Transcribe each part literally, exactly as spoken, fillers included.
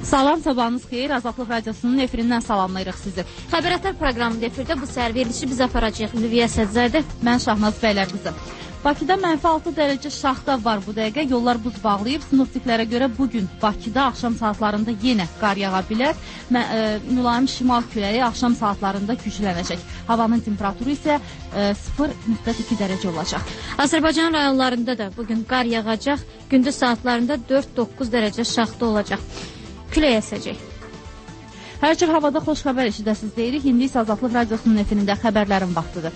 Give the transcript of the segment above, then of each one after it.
Salam, sabahınız xeyir. Azadlıq Radiosunun efirindən salamlayırıq sizi. Xəbərətər proqramında efirdə bu səhər verilişi biz aparacağıq. Lüviyə Sədzədə. Mən Şahnaz Bəylərqızı. Bakıda mənfi altı dərəcə şaxta var bu dəqiqə. Yollar buz bağlayıb. Sinoptiklərə görə bugün Bakıda axşam saatlarında yenə qar yağa bilər. Mə, e, mülayim şimal küləyi axşam saatlarında güclənəcək. Havanın temperaturu isə e, sıfır nöqtə iki dərəcə olacaq. Azərbaycan rayonlarında da bugün qar yağacaq. Gündüz saatlarında dörd doqquz dərəcə şaxta olacaq. Külək əsəcək. Hər cür havada xoş xəbər eşidəsiz deyirik. İndi isə Azadlıq Radiosunun efirində xəbərlərin vaxtıdır.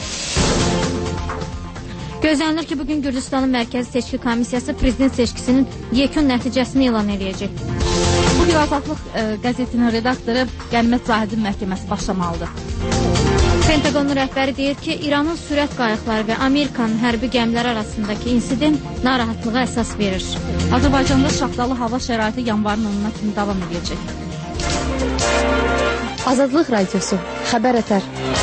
Gözlənilir ki, bugün Gürcüstanın Mərkəzi Seçki Komissiyası prezident seçkisinin yekun nəticəsini elan edəcək. Bugün Azadlıq e, qəzetinin redaktoru Qənimət Zahidin məhkəməsi başlamalıdır. Pentagonun rəhbəri deyir ki, İranın sürət qayıqları və Amerikanın hərbi gəmiləri arasındakı insident narahatlığa əsas verir. Azərbaycanda şaxtalı hava şəraiti yanvarın onuna kimi davam edəcək. Azadlıq Radiosu, Xəbərətər.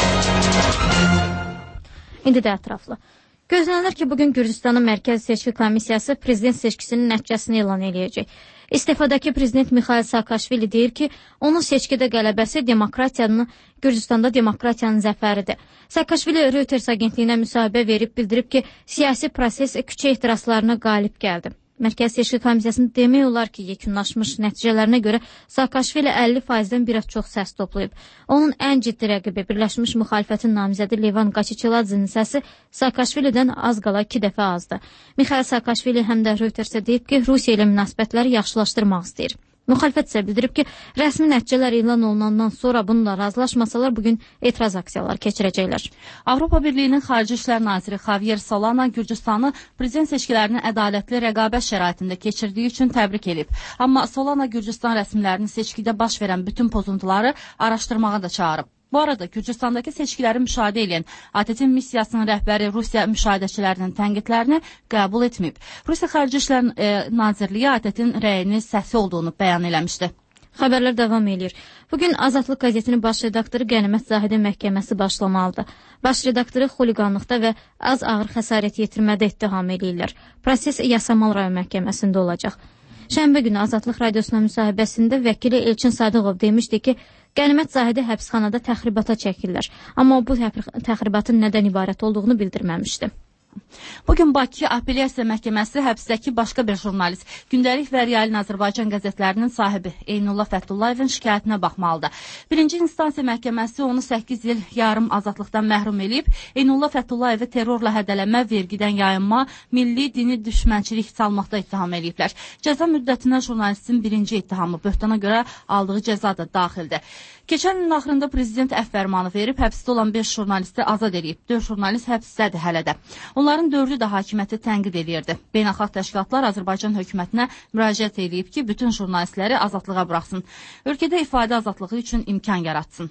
İndi də ətraflı. Gözlənilir ki, bugün Gürcüstanın Mərkəzi Seçki Komissiyası prezident seçkisinin nəticəsini elan edəcək. İstefadakı prezident Mikhail Saakashvili deyir ki, onun seçkidə qələbəsi demokratiyanın, Gürcüstanda demokratiyanın zəfəridir. Saakashvili Reuters agentliyinə müsahibə verib bildirib ki, siyasi proses küçə etirazlarına qalib gəldi. Mərkəzi Seçki Komissiyasının demək olar ki, yekunlaşmış nəticələrinə görə Saakashvili əlli faizdən bir az çox səs toplayıb. Onun ən ciddi rəqibi Birləşmiş Müxalifətin namizədi Levan Qaçiçeladzinin səsi Saakashvilidən az qala iki dəfə azdır. Mikhail Saakashvili həm də Reutersə deyib ki, Rusiya ilə münasibətləri yaxşılaşdırmaq istəyir. Müxalifət isə bildirib ki, rəsmi nəticələr elan olunandan sonra bununla razılaşmasalar bugün etiraz aksiyaları keçirəcəklər. Avropa Birliyinin Xarici İşlər Naziri Javier Solana Gürcüstanı prezident seçkilərinin ədalətli rəqabət şəraitində keçirdiyi üçün təbrik edib. Amma Solana Gürcüstan rəsmilərinin seçkidə baş verən bütün pozuntuları araşdırmağa da çağırıb. Bu arada Gürcüstandakı seçkiləri müşahidə edən A T T missiyasının rəhbəri Rusiya müşahidəçilərinin tənqidlərini qəbul etməyib. Rusiya Xarici İşlər e, Nazirliyi A T T-in rəyinin səsi olduğunu bəyan eləmişdi. Xəbərlər davam edir. Bugün Azadlıq qəzetinin baş redaktoru Qənimət Zahidin məhkəməsi başlamalıdır. Baş redaktoru xuliqanlıqda və az ağır xəsarət yetirmədə ittiham edirlər. Proses Yasamal rayon məhkəməsində olacaq. Şənbə günü Azadlıq Radiosuna müsahibəsində vəkili Elçin Sadıqov demişdi ki, Qənimət Zahidi həbsxanada təxribata çəkirlər. Amma bu təxribatın nədən ibarət olduğunu bildirməmişdi. Bugün Bakı Apellyasiya Məhkəməsi həbsdəki başqa bir jurnalist, Gündəlik və Realin Azərbaycan qəzetlərinin sahibi Eynullah Fətullayevin şikayətinə baxmalıdır. Birinci instansiya məhkəməsi onu səkkiz il yarım azadlıqdan məhrum edib. Eynullah Fətullayevi terrorla hədələmə, vergidən yayınma, milli dini düşmənçilik salmaqda ittiham ediblər. Cəza müddətinə jurnalistin birinci ittihamı böhtana görə aldığı cəza da daxildir. Keçən ilin axırında prezident əfv fərmanı verib, həbsdə olan beş jurnalisti azad edib. dörd jurnalist həbsdədir hələ də. Onların dördü də hakimiyyəti tənqid edirdi. Beynəlxalq təşkilatlar Azərbaycan hökumətinə müraciət edib ki, bütün jurnalistləri azadlığa buraxsın. Ölkədə ifadə azadlığı üçün imkan yaratsın.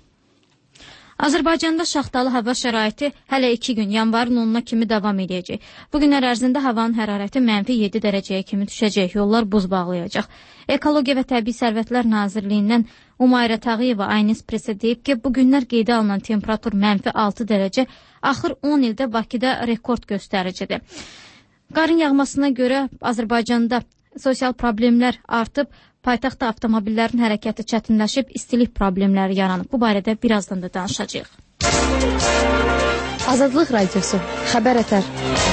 Azərbaycanda şaxtalı hava şəraiti hələ iki gün yanvarın onuna kimi davam edəcək. Bu günlər ərzində havanın hərarəti mənfi yeddi dərəcəyə kimi düşəcək, yollar buz bağlayacaq. Ekologiya və Təbii Sərvətlər Nazirliyindən Umayrə Tağıyeva Aynis Presə deyib ki, bu günlər qeydə alınan temperatur mənfi altı dərəcə, axır on ildə Bakıda rekord göstəricidir. Qarın yağmasına görə Azərbaycanda sosial problemlər artıb, paytaxtda avtomobillərin hərəkəti çətinləşib, istilik problemləri yaranıb. Bu barədə birazdan da danışacağıq. Azadlıq Radiosu, Xəbərətər.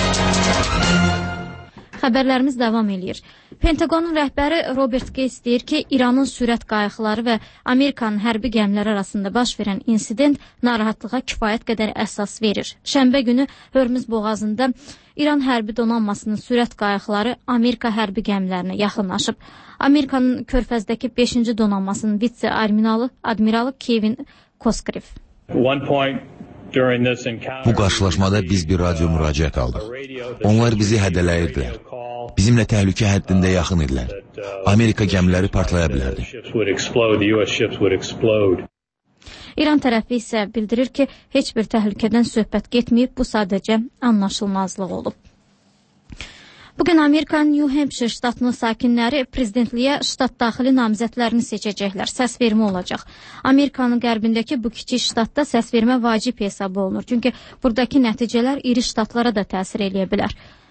Xəbərlərimiz davam edir. Pentagonun rəhbəri Robert Gates deyir ki, İranın sürət qayıqları və Amerikanın hərbi gəmiləri arasında baş verən insident narahatlığa kifayət qədər əsas verir. Şənbə günü Hörmüz boğazında İran hərbi donanmasının sürət qayıqları Amerika hərbi gəmilərinə yaxınlaşıb. Amerikanın Körfəzdəki beşinci donanmasının vitse-admiralı admiralı Kevin Koskrev. Bu qarşılaşmada biz bir radio müraciət aldıq. Onlar bizi hədələyirdilər. Bizimlə təhlükə həddində yaxın idilər. Amerika gəmiləri partlaya bilərdi. İran tərəfi isə bildirir ki, heç bir təhlükədən söhbət getməyib, bu sadəcə anlaşılmazlıq olub. Bugün Amerikanın New Hampshire ştatının sakinləri prezidentliyə ştat daxili namizədlərini seçəcəklər. Səsvermə olacaq. Amerikanın qərbindəki bu kiçik ştatda səsvermə vacib hesab olunur. Çünki buradakı nəticələr iri ştatlara da təsir eləyə bilər.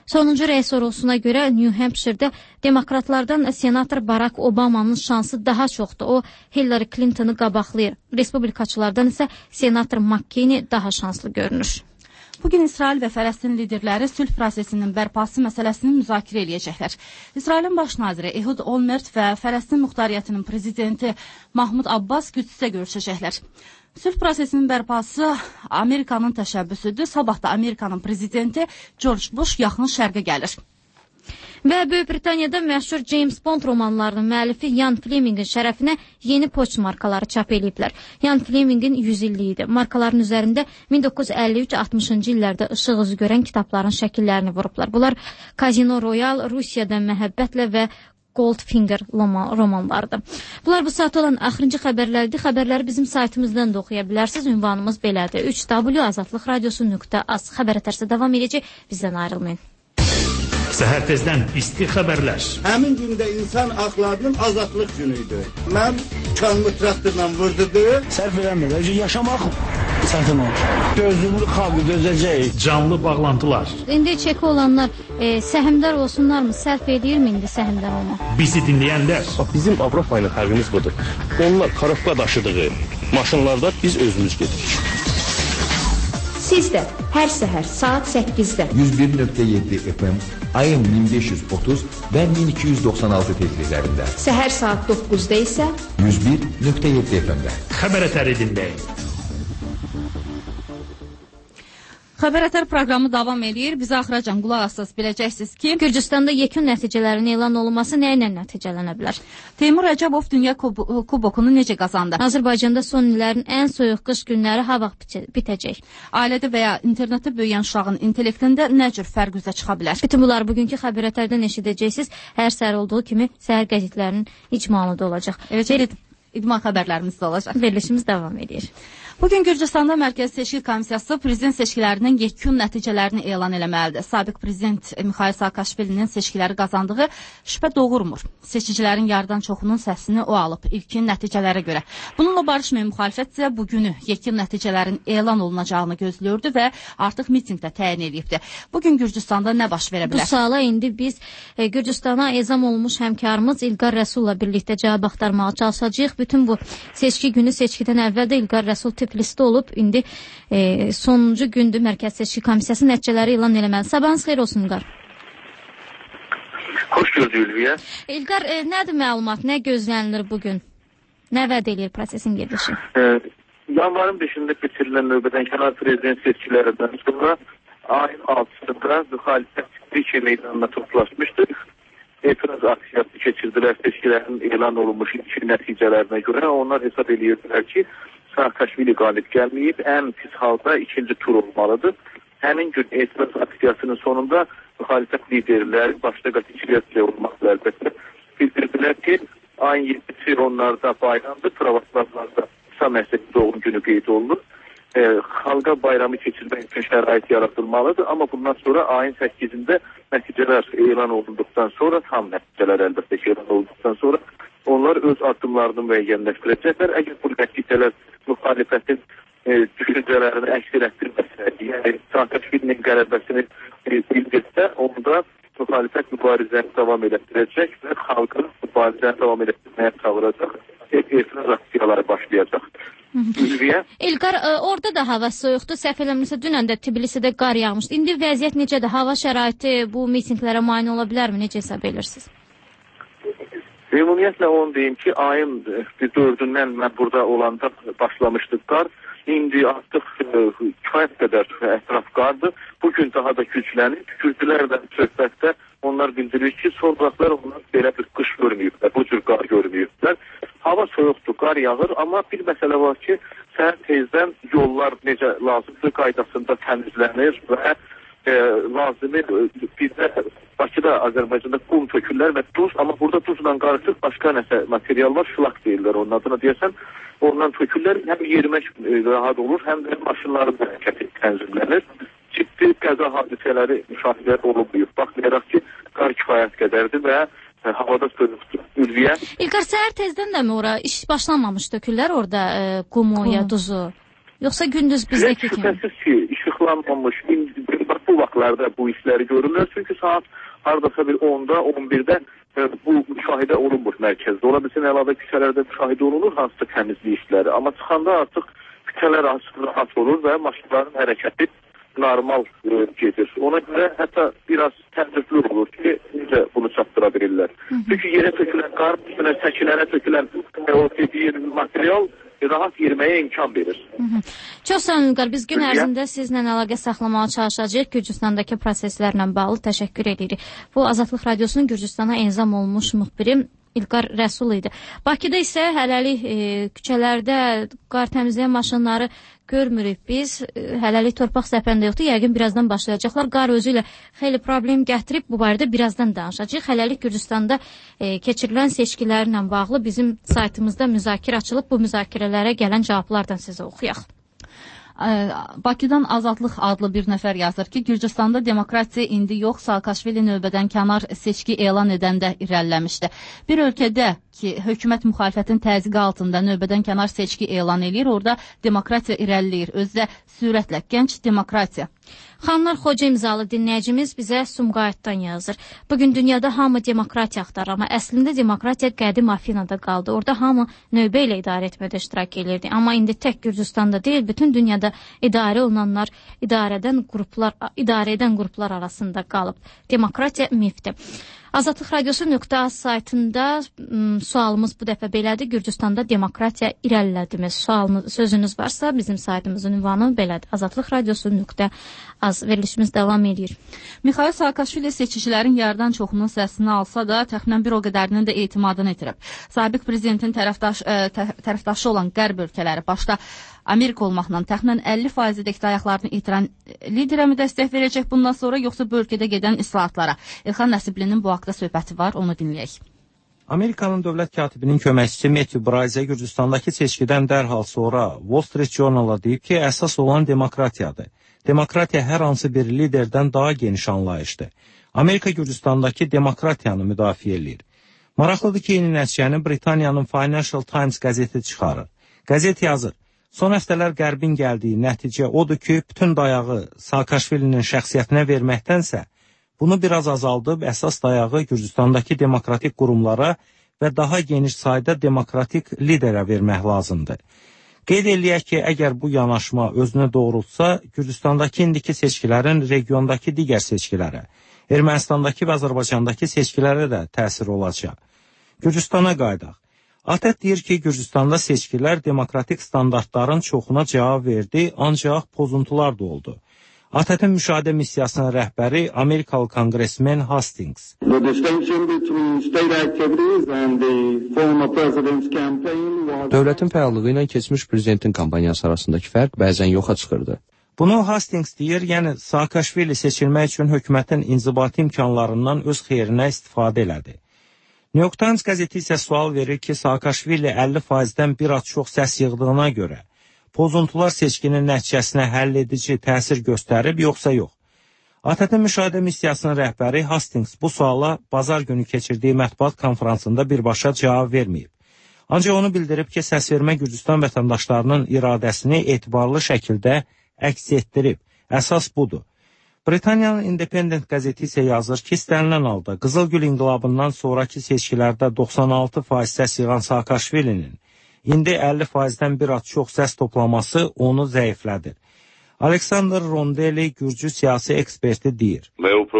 Sonuncu rəy sorğusuna görə New Hampshire'də demokratlardan senator Barack Obama'nın şansı daha çoxdur. O Hillary Clinton'ı qabaqlayır. Respublikaçılardan isə senator McCain daha şanslı görünür. Bugün İsrail və Fələstin liderləri sülh prosesinin bərpası məsələsini müzakirə eləyəcəklər. İsrailin baş naziri Ehud Olmert və Fələstin muxtariyyətinin prezidenti Mahmud Abbas Qüdsdə görüşəcəklər. Sülh prosesinin bərpası Amerikanın təşəbbüsüdür. Sabah da Amerikanın prezidenti George Bush yaxın şərqə gəlir. Və Böyük Britaniyada məşhur James Bond romanlarının müəllifi Ian Flemingin şərəfinə yeni poçt markaları çap ediblər. Ian Flemingin yüz illiyi idi. Markaların üzərində min doqquz yüz əlli üç altmışıncı illərdə işıq üzü görən kitabların şəkillərini vurublar. Bunlar Casino Royale, Rusiyada məhəbbətlə və Goldfinger romanlarıdır. Bunlar bu saat olan axırıncı xəbərlərdir. Xəbərləri bizim saytımızdan da oxuya bilərsiniz. Ünvanımız belədir. üç w azadlıq radiosu nöqtə az. Xəbər ətərsə davam edəcək. Bizdən ayrılmayın. Səhər tezdən isti xəbərlər. Həmin gündə insan haqlarının azadlıq günüydü. Mən kanlı traktorla vurdurdu. Sərf eləmir. Yaşamaq sərfin olur. Gözlüğü xalqı dözəcək. Canlı bağlantılar. İndi çeki olanlar e, səhmdar olsunlarmı? Sərf edirmi indi səhmdar olma? Bizi dinləyənlər. Bax, bizim Avropa ilə fərqimiz budur. Onlar karofka daşıdığı maşınlarda biz özümüz gedirik. Siz də hər səhər saat səkkizdə yüz bir nöqtə yeddi F M, ayın min beş yüz otuz və min iki yüz doxsan altı tezliklərində. Səhər saat doqquzda isə yüz bir nöqtə yeddi F M-də. Xəbər ətəri dinləyin. Xəbər ətər proqramı davam edir. Bizə axıracan qulaq asasız biləcəksiniz ki, Gürcüstanda yekun nəticələrin elan olunması nə ilə nəticələnə bilər? Teymur Rəcəbov Dünya Kub Kubokunu necə qazandı? Azərbaycanda son illərin ən soyuq qış günləri ha vaxt bitəcək? Ailədə və ya internetdə böyüyən uşağın intellektində nə cür fərq üzə çıxa bilər? Bütün bunlar bugünkü xəbər ətərdən eşidəcəksiniz. Hər səhər olduğu kimi səhər qəzetlərinin icmalı da olacaq. Eləcə idman xəbərlərimiz də olacaq. Verilişimiz davam edir. Bugün Gürcüstanda Mərkəzi Seçki Komissiyası prezident seçkilərinin yekun nəticələrini elan eləməlidir. Sabiq prezident Mikhail Saakashvilinin seçkiləri qazandığı şübhə doğurmur. Seçicilərin yarıdan çoxunun səsini o alıb ilkin nəticələrə görə. Bununla barışmayan müxalifət isə bugünü yekun nəticələrin elan olunacağını gözlüyordu və artıq mitingdə təyin edibdi. Bugün Gürcüstanda nə baş verə bilər? Bu suala indi biz e, Gürcüstana ezam olmuş həmkarımız İlqar Rəsulla birlikdə cavab axtarmağa çalışacağıq. Bütün bu seçki günü seçkidən əvvəl də İlqar Rəsul Tiflisdə olub, indi e, sonuncu gündür Mərkəzi Seçki Komissiyası nəticələri elan eləməli. Sabahınız xeyir olsun İlqar. Xoş gördük Ülviyə. İlqar, e, nədir məlumat, nə gözlənilir bugün? Nə vəd eləyir prosesin gedişi? E, yanvarın beşində keçirilən növbədən kənar prezident seçkilərindən sonra ayın altısında müxalifət Türkiyə meydanına toplaşmışdır. Etiraz aksiyası keçirdilər seçkilərin elan olunmuş ilkin nəticələrinə görə. Onlar hesab edirdilər ki, Saakashvili qalib gəlməyib, ən pis halda ikinci tur olmalıdır. Həmin gün etiraz aksiyasının sonunda müxalifət liderləri başda qaçıqliyatla olmaqla əlbəttə bildirdilər ki, ayın yedisi onlarda bayramdır, pravoslavlarda İsa Məsih'in doğum günü qeyd olunur. E, xalqa bayramı keçirmək üçün şərait yaratılmalıdır, amma bundan sonra ayın səkkizində nəticələr elan olunduqdan sonra, tam nəticələr əlbəttə ki, elan olunduqdan sonra onlar öz addımlarını müəyyənləşdirəcəklər. Əgər bu nəticələr müxalifətin e, düşüncələrini əks elətdirməsə, yəni Saakashvilinin qələbəsini e, bildirsə, onda müxalifət mübarizəni davam elətdirəcək və xalqın mübarizəni davam elətdirməyə çağıracaq, etiraz aksiyaları başlayacaq. İlqar, orada da hava soyuqdur. Səhv eləmirəmsə, dünən də Tbilisidə qar yağmışdı. İndi vəziyyət necədir? Hava şəraiti bu mitinglərə mane ola bilərmi? Necə hesab edirsiniz? Ümumiyyətlə onu deyim ki, ayın dördündən mən burada olanda başlamışdıq qar. İndi artıq kifayət qədər ətraf qardır. Bugün daha da güclənib. Güclülərdən söhbətdə onlar bildirir ki, son vaxtlar onlar belə bir qış görməyiblər, bu cür qar görməyiblər. Hava soyuqdur, qar yağır, amma bir məsələ var ki, səhər tezdən yollar necə lazımdır qaydasında təmizlənir və e, lazımi bizdə Bakıda, Azərbaycanda qum tökürlər və duz, amma burada duzla qarışıq başqa nəsə material var, şılaq deyirlər onun adına deyəsən. Ondan tökürlər, həm yerimək rahat olur, həm də maşınların hərəkəti tənzimlənir. Ciddi qəza hadisələri müşahidə olunmuyor. Baxmayaraq ki, qar kifayət qədərdir və e, havada soyuqdur. Ülviyə. İlqar, səhər tezdən də mi ora iş başlanmamış tökürlər orada e, qumu ya duzu? Yoxsa gündüz bizdəki kimi? Şübhəsiz ki, işıqlanmamış. bu vaxtlarda bu işləri görürlər. Çünki saat hardasa bir onda, on birdə e, bu müşahidə olunmur mərkəzdə. Ola bilsin, əlavə küçələrdə müşahidə olunur hansısa təmizlik işləri. Amma çıxanda artıq küçələr açıq rahat olur və maşınların hərəkəti normal e, gedir. Ona görə hətta biraz təəccüblü olur ki, necə bunu çatdıra bilirlər. Hı -hı. Çünki yerə tökülən qar, üstünə səkilərə tökülən e, o dediyi material rahat yeriməyə imkan verir. Hı -hı. Çox sağ olun İlqar. Biz gün ərzində sizlə əlaqə saxlamağa çalışacağıq. Gürcüstandakı proseslərlə bağlı təşəkkür edirik. Bu Azadlıq Radiosunun Gürcüstana enzam olmuş müxbiri İlqar Rəsul idi. Bakıda isə hələlik e, küçələrdə qar təmizləyən maşınları görmürük biz. E, hələlik torpaq səpəndə yoxdur. Yəqin birazdan başlayacaqlar. Qar özü ilə xeyli problem gətirib. Bu barədə birazdan danışacağıq. Hələlik Gürcüstanda e, keçirilən seçkilərlə bağlı bizim saytımızda müzakirə açılıb. Bu müzakirələrə gələn cavablardan sizə oxuyaq. Bakıdan Azadlıq adlı bir nəfər yazır ki, Gürcüstanda demokratiya indi yox, Saakashvili növbədən kənar seçki elan edəndə irəliləmişdi. Bir ölkədə ki, hökumət müxalifətin təzyiqi altında növbədən kənar seçki elan edir, orada demokratiya irəliləyir. Özdə sürətlə gənc demokratiya. Xanlar Xoca imzalı dinləyicimiz bizə Sumqayıtdan yazır. Bugün dünyada hamı demokratiya axtarır, amma əslində demokratiya qədim Afinada qaldı. Orada hamı növbə ilə idarə etmədə iştirak edirdi. Amma indi tək Gürcüstanda deyil, bütün dünyada idarə olunanlar idarədən qruplar, idarə edən qruplar arasında qalıb. Demokratiya mifdir. Azadlıq Radiosu nöqtə az saytında m, sualımız bu dəfə belədir. Gürcüstanda demokratiya irəlilədimi? Sualınız, sözünüz varsa bizim saytımızın ünvanı belədir. Azadlıq Radiosu nöqtə az. Verilişimiz davam edir. Mikhail Saakashvili seçicilərin yarıdan çoxunun səsini alsa da təxminən bir o qədərinin də etimadını itirib. Sabiq prezidentin tərəfdaş, ə, tərəfdaşı olan qərb ölkələri başda Amerika olmaqla təxminən əlli faizədək ayaqlarını itirən liderə mi dəstək verəcək bundan sonra, yoxsa bu ölkədə gedən islahatlara? İlxan Nəsiblinin bu haqda söhbəti var, onu dinləyək. Amerikanın dövlət katibinin köməkçisi Matthew Bryce Gürcüstandakı seçkidən dərhal sonra Wall Street Journal-a deyib ki, əsas olan demokratiyadır. Demokratiya hər hansı bir liderdən daha geniş anlayışdır. Amerika Gürcüstandakı demokratiyanı müdafiə edir. Maraqlıdır ki, yeni nəticəni Britaniyanın Financial Times qəzeti çıxarır. Qəzet yazır, son həftələr qərbin gəldiyi nəticə odur ki, bütün dayağı Saakashvilinin şəxsiyyətinə verməkdənsə, bunu biraz azaldıb əsas dayağı Gürcüstandakı demokratik qurumlara və daha geniş sayda demokratik liderə vermək lazımdır. Qeyd eləyək ki, əgər bu yanaşma özünü doğrultsa, Gürcüstandakı indiki seçkilərin regiondakı digər seçkilərə, Ermənistandakı və Azərbaycandakı seçkilərə də təsir olacaq. Gürcüstana qaydaq. ATƏT deyir ki, Gürcüstanda seçkilər demokratik standartların çoxuna cavab verdi, ancaq pozuntular da oldu. ATƏT-in müşahidə missiyasının rəhbəri Amerikalı konqresmen Hastings. Dövlətin fəallığı ilə keçmiş prezidentin kampaniyası arasındakı fərq bəzən yoxa çıxırdı. Bunu Hastings deyir, yəni Saakashvili seçilmək üçün hökumətin inzibati imkanlarından öz xeyrinə istifadə elədi. New York Times qəzeti isə sual verir ki, Saakashvili əlli faizdən bir az çox səs yığdığına görə pozuntular seçkinin nəticəsinə həll edici təsir göstərib, yoxsa yox? ATƏT-in müşahidə missiyasının rəhbəri Hastings bu suala bazar günü keçirdiyi mətbuat konferansında birbaşa cavab verməyib. Ancaq onu bildirib ki, səsvermə Gürcüstan vətəndaşlarının iradəsini etibarlı şəkildə əks etdirib. Əsas budur. Britaniyanın Independent qəzeti isə yazır ki, istənilən halda Qızılgül inqilabından sonraki seçkilərdə doxsan altı faiz səs yığan Saakashvilinin indi əlli faizdən bir az çox səs toplaması onu zəiflədir. Aleksandr Rondeli Gürcü siyasi eksperti deyir.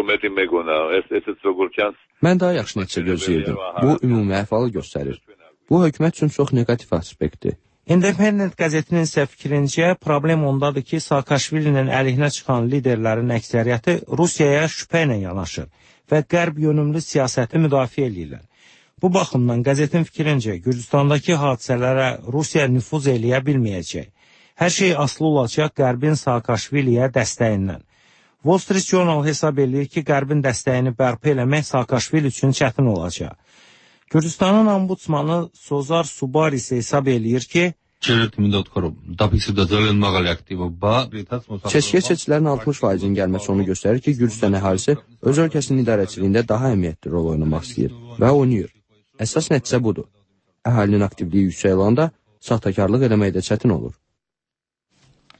Mən daha yaxşı nəticə gözləyirdim. Bu, ümumi əhvalı göstərir. Bu, hökumət üçün çox negativ aspektdir. Independent qəzetinin isə fikrincə problem ondadır ki, Saakashvilinin əleyhinə çıxan liderlərin əksəriyyəti Rusiyaya şübhə ilə yanaşır və qərb yönümlü siyasəti müdafiə edirlər. Bu baxımdan qəzetin fikrincə Gürcüstandakı hadisələrə Rusiya nüfuz eləyə bilməyəcək. Hər şey asılı olacaq qərbin Saakashviliyə dəstəyindən. Wall Street Journal hesab edir ki, qərbin dəstəyini bərpa eləmək Saakashvili üçün çətin olacaq. Gürcüstanın ombudsmanı Sozar Subar isə hesab eləyir ki, Çeşkiyə seçkilərin altmış faizinin gəlməsi onu göstərir ki, Gürcüstan əhalisi öz ölkəsinin idarəçiliyində daha əhəmiyyətli rol oynamaq istəyir və oynayır. Əsas nəticə budur. Əhalinin aktivliyi yüksək olanda saxtakarlıq eləmək də çətin olur.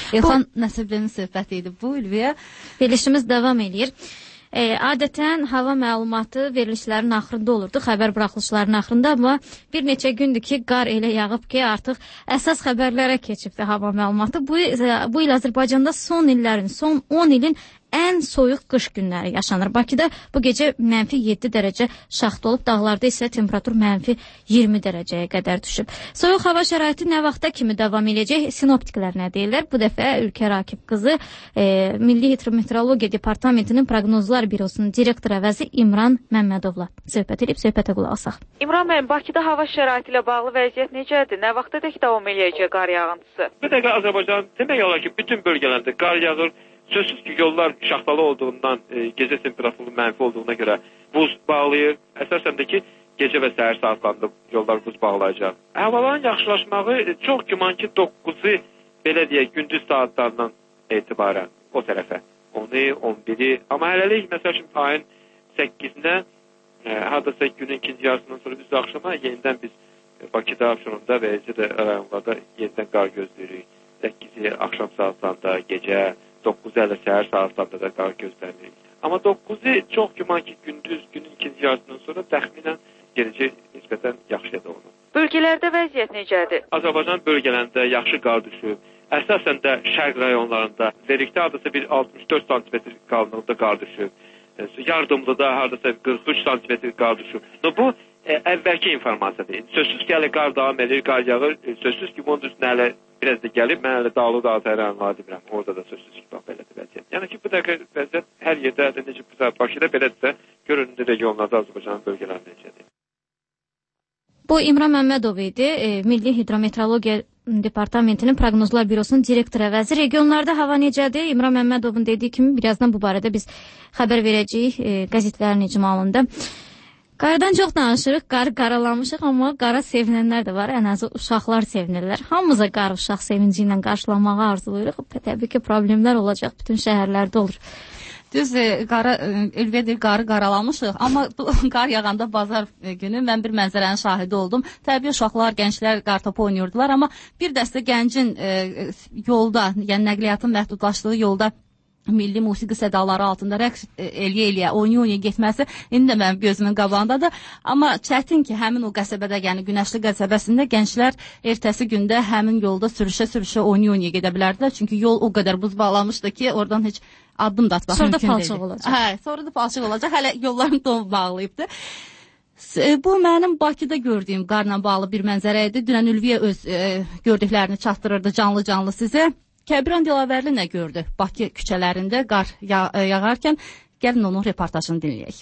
İlxan Nəsiblənin söhbəti idi bu, Ülviyə. Verilişimiz davam edir. E, adətən hava məlumatı verilişlərin axırında olurdu, xəbər buraxılışlarının axırında, amma bir neçə gündür ki, qar elə yağıb ki, artıq əsas xəbərlərə keçibdi hava məlumatı. Bu, bu il Azərbaycanda son illərin, son on ilin ən soyuq qış günləri yaşanır. Bakıda bu gecə mənfi yeddi dərəcə şaxta olub, dağlarda isə temperatur mənfi iyirmi dərəcəyə qədər düşüb. Soyuq hava şəraiti nə vaxta kimi davam edəcək? Sinoptiklər nə deyirlər? Bu dəfə Ülkə Rakib qızı e, Milli Hidrometeorologiya Departamentinin Proqnozlar Bürosunun direktor əvəzi İmran Məmmədovla söhbət edib, söhbətə qulaq asaq. İmran müəllim, Bakıda hava şəraiti ilə bağlı vəziyyət necədir? Nə vaxtadək davam edəcək qar yağıntısı? Bu dəqiqə Azərbaycan demək olar ki, bütün bölgələrdə qar yağır. Sözsüz ki, yollar şaxtalı olduğundan, e, gecə temperaturu mənfi olduğuna görə buz bağlayır. Əsasən də ki, gecə və səhər saatlarında yollar buz bağlayacaq. Havaların yaxşılaşmağı e, çox güman ki, doqquzu belə deyək, gündüz saatlarından etibarən o tərəfə. onu, on biri, amma hələlik məsəl üçün ayın səkkizinə, e, hardasa günün ikinci yarısından sonra biz axşama yenidən biz e, Bakıda, Abşeronda və eləcə də rayonlarda yenidən qar gözləyirik. səkkizi axşam saatlarında, gecə doqquzu ilə səhər saatlarında da qar gözlənilir. Amma doqquzu çox güman ki, gündüz, günün ikinci yarısından sonra təxminən gələcək nisbətən yaxşıdır onu. Bölgələrdə vəziyyət necədir? Azərbaycan bölgələrində yaxşı qar düşüb. Əsasən də şərq rayonlarında verikdə hardasa bir altmış dörd santimetr qalınlığında qar düşüb. Yardımlıda hardasa qırx üç santimetr qar düşüb. Bu e, əvvəlki informasiyadır. Sözsüz ki, hələ qar davam edir, qar yağır. Sözsüz ki, bunun üstünə hələ biraz da gəlib, mən hələ dağlı dağ tərəyanlar demirəm. Orada da sözsüz ki, bax, belədir vəziyyət. Yəni ki, bu dəqiqə vəziyyət hər yerdə, necə Bakıda belədirsə, görünür regionlarda Azərbaycanın bölgələrində necədir. Bu İmran Məmmədov idi, e, Milli Hidrometeorologiya Departamentinin Proqnozlar Bürosunun direktor əvəzi. Regionlarda hava necədir? İmran Məmmədovun dediyi kimi birazdan bu barədə biz xəbər verəcəyik e, qəzetlərin icmalında. Qardan çox danışırıq, qarı qaralamışıq, amma qara sevinənlər də var, ən azı uşaqlar sevinirlər. Hamımıza qar uşaq sevinci ilə qarşılamağı arzulayırıq. Təbii ki, problemlər olacaq, bütün şəhərlərdə olur. Düz, qara, Ülviyə qarı qaralamışıq, amma qar yağanda bazar günü mən bir mənzərənin şahidi oldum. Təbii uşaqlar, gənclər qartopu oynayırdılar, amma bir dəstə gəncin e, yolda, yəni nəqliyyatın məhdudlaşdığı yolda milli musiqi sədaları altında rəqs eləyə-eləyə, oynaya-oynaya getməsi indi də mənim gözümün qabağındadır. Amma çətin ki, həmin o qəsəbədə, yəni Günəşli qəsəbəsində gənclər ertəsi gündə həmin yolda sürüşə-sürüşə oynaya-oynaya gedə bilərdilər. Çünki yol o qədər buz bağlamışdı ki, oradan heç addım da atmaq mümkün deyil. Sonra da palçıq olacaq. Hə, sonra da palçıq olacaq. Hələ yolların donu bağlayıbdır. Bu mənim Bakıda gördüyüm qarla bağlı bir mənzərə idi. Dünən Ülviyə öz e, gördüklərini çatdırırdı canlı-canlı sizə. Kəbran Dilavərli nə gördü? Bakı küçələrində qar yağ yağarkən gəlin onun reportajını dinləyək.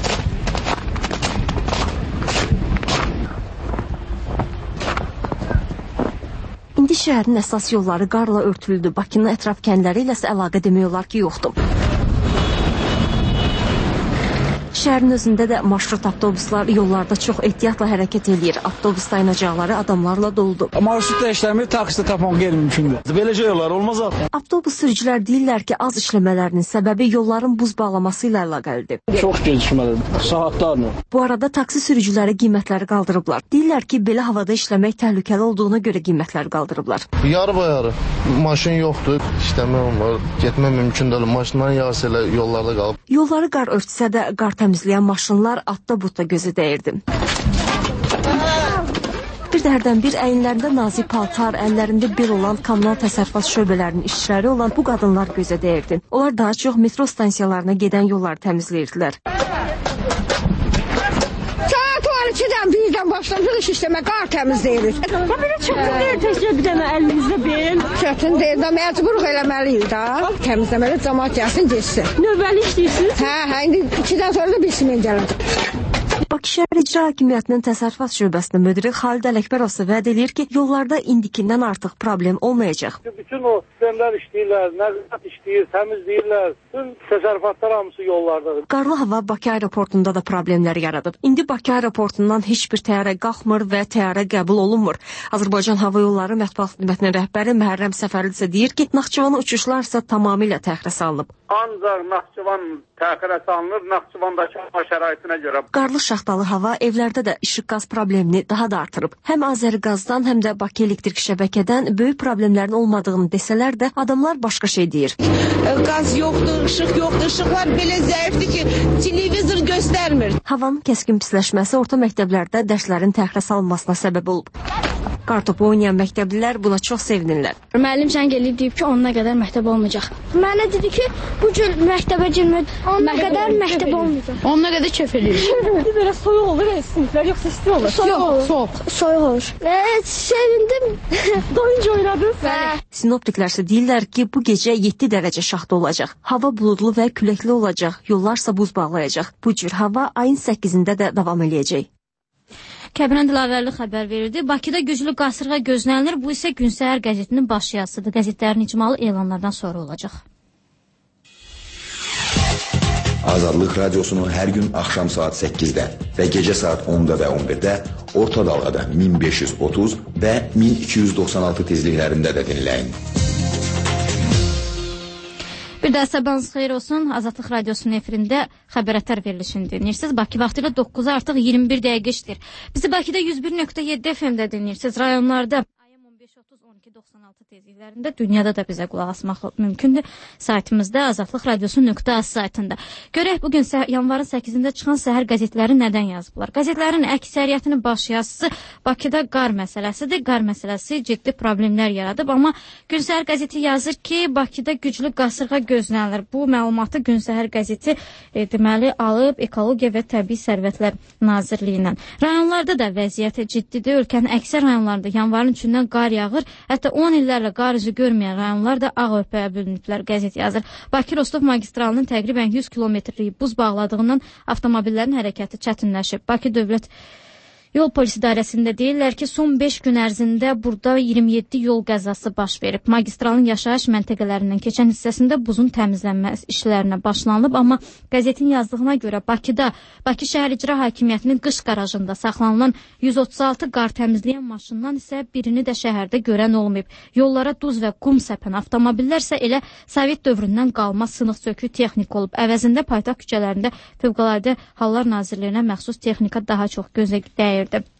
İndi şəhərin əsas yolları qarla örtülüdür. Bakının ətraf kəndləri ilə isə əlaqə demək olar ki, yoxdur. Şəhərin özündə də marşrut avtobuslar yollarda çox ehtiyatla hərəkət edir. Avtobus dayanacaqları adamlarla doludur. Marşrutda işləmir, taksidə tapmaq qeyri-mümkündür. Beləcə yollar olmaz artıq. Avtobus sürücülər deyirlər ki, az işləmələrinin səbəbi yolların buz bağlaması ilə əlaqəlidir. Çox gecikməlidir, saatlarla. Bu arada taksi sürücüləri qiymətləri qaldırıblar. Deyirlər ki, belə havada işləmək təhlükəli olduğuna görə qiymətləri qaldırıblar. Yarı bayarı maşın yoxdur, işləmək olmur, getmək mümkün deyil. Maşınların yarısı elə yollarda qalıb. Yolları qar örtsə də qar təmizləyən maşınlar atda-butda gözə dəyirdi. Bir də hərdən bir əyinlərində nazik paltar, əllərində bel olan kommunal təsərrüfat şöbələrinin işçiləri olan bu qadınlar gözə dəyirdi. Onlar daha çox metro stansiyalarına gedən yolları təmizləyirdilər. Saat on ikidən birdən başlamışıq işləmə, qar təmizləyirik. Bu belə çətin deyil, təkcə bir dənə əlimizdə bel. Çətin deyil, da məcburuq eləməliyik da. Təmizləməli cəmaət gəlsin, geçsin. Növbəli işləyirsiniz? Hə, hə, indi ikidən sonra da bilsin gələcək. Bakı şəhər İcra Hakimiyyətinin təsərrüfat şöbəsinin müdiri Xalid Ələkbərov vəd edir ki, yollarda indikindən artıq problem olmayacaq. Bütün o sistemlər işləyirlər, nəqliyyat işləyir, təmizləyirlər. Bütün təsərrüfatlar hamısı yollardadır. Qarlı hava Bakı aeroportunda da problemlər yaradıb. İndi Bakı aeroportundan heç bir təyyarə qalxmır və təyyarə qəbul olunmur. Azərbaycan Hava Yolları Mətbuat Xidmətinin rəhbəri Məhərrəm Səfərli isə deyir ki, Naxçıvana uçuşlar isə tamamilə təxirə salınıb. Ancaq Naxçıvan təxirə salınır, Naxçıvandakı hava şəraitinə görə. Qarlı şaxtalı hava hava evlərdə də işıq qaz problemini daha da artırıb. Həm Azərqazdan, həm də Bakı elektrik şəbəkədən böyük problemlərin olmadığını desələr də adamlar başqa şey deyir. Qaz yoxdur, işıq yoxdur, işıqlar belə zəifdir ki, televizor göstərmir. Havanın kəskin pisləşməsi orta məktəblərdə dərslərin təxirə salınmasına səbəb olub. Qartopu oynayan məktəblilər buna çox sevinirlər. Müəllim zəng eləyib deyib ki, onuna qədər məktəb olmayacaq. Mənə dedi ki, bu cür məktəbə girmək, onuna qədər məktəb olmayacaq. Onuna qədər köf eləyir. Belə soyuq olur siniflər, yoxsa isti olur? Soyuq olur. Soyuq. Soyuq olur. Evet, sevindim. Doyunca oynadınız. Sinoptiklər isə deyirlər ki, bu gecə yeddi dərəcə şaxta olacaq. Hava buludlu və küləkli olacaq. Yollarsa buz bağlayacaq. Bu cür hava ayın səkkizində də davam eləyəcək. Kəbinən Dilavərli xəbər verirdi. Bakıda güclü qasırğa gözlənilir. Bu isə Gün Səhər qəzetinin baş yazısıdır. Qəzetlərin icmalı elanlardan sonra olacaq. Azadlıq radiosunu hər gün axşam saat səkkizdə və gecə saat onda və on birdə orta dalğada min beş yüz otuz və min iki yüz doxsan altı tezliklərində də dinləyin. Bir də sabahınız xeyir olsun. Azadlıq radiosunun efirində xəbərətər verilişini dinləyirsiniz. Bakı vaxtı ilə dokkuza artıq iyirmi bir dəqiqə işdir. Bizi Bakıda yüz bir nöqtə yeddi F M-də dinləyirsiniz. Rayonlarda on beş otuz on iki doxsan altı tezliklərində, dünyada da bizə qulaq asmaq mümkündür. Saytımızda azadlıq radiosu nöqtə az saytında. Görək bugün yanvarın səkkizində çıxan səhər qəzetləri nədən yazıblar? Qəzetlərin əksəriyyətinin baş yazısı Bakıda qar məsələsidir. Qar məsələsi ciddi problemlər yaradıb, amma Gün Səhər qəzeti yazır ki, Bakıda güclü qasırğa gözlənilir. Bu məlumatı Gün Səhər qəzeti e, deməli alıb Ekologiya və Təbii Sərvətlər Nazirliyindən. Rayonlarda da vəziyyət ciddidir. Ölkənin əksər rayonlarında yanvarın üçündən qar yağır. Hətta on illərlə qar üzü görməyən rayonlar da ağ örpəyə bölünüblər, qəzet yazır. Bakı-Rostov magistralının təqribən yüz kilometrlik buz bağladığından avtomobillərin hərəkəti çətinləşib. Bakı Dövlət Yol Polisi İdarəsində deyirlər ki, son beş gün ərzində burada iyirmi yeddi yol qəzası baş verib. Magistralın yaşayış məntəqələrindən keçən hissəsində buzun təmizlənmə işlərinə başlanılıb, amma qəzetin yazdığına görə Bakıda, Bakı Şəhər İcra Hakimiyyətinin qış qarajında saxlanılan yüz otuz altı qar təmizləyən maşından isə birini də şəhərdə görən olmayıb. Yollara duz və qum səpən avtomobillər isə elə Sovet dövründən qalma sınıq sökük texnika olub. Əvəzində paytaxt küçələrində Fövqəladə Hallar Nazirliyinə məxsus texnika daha çox gözə dəyir.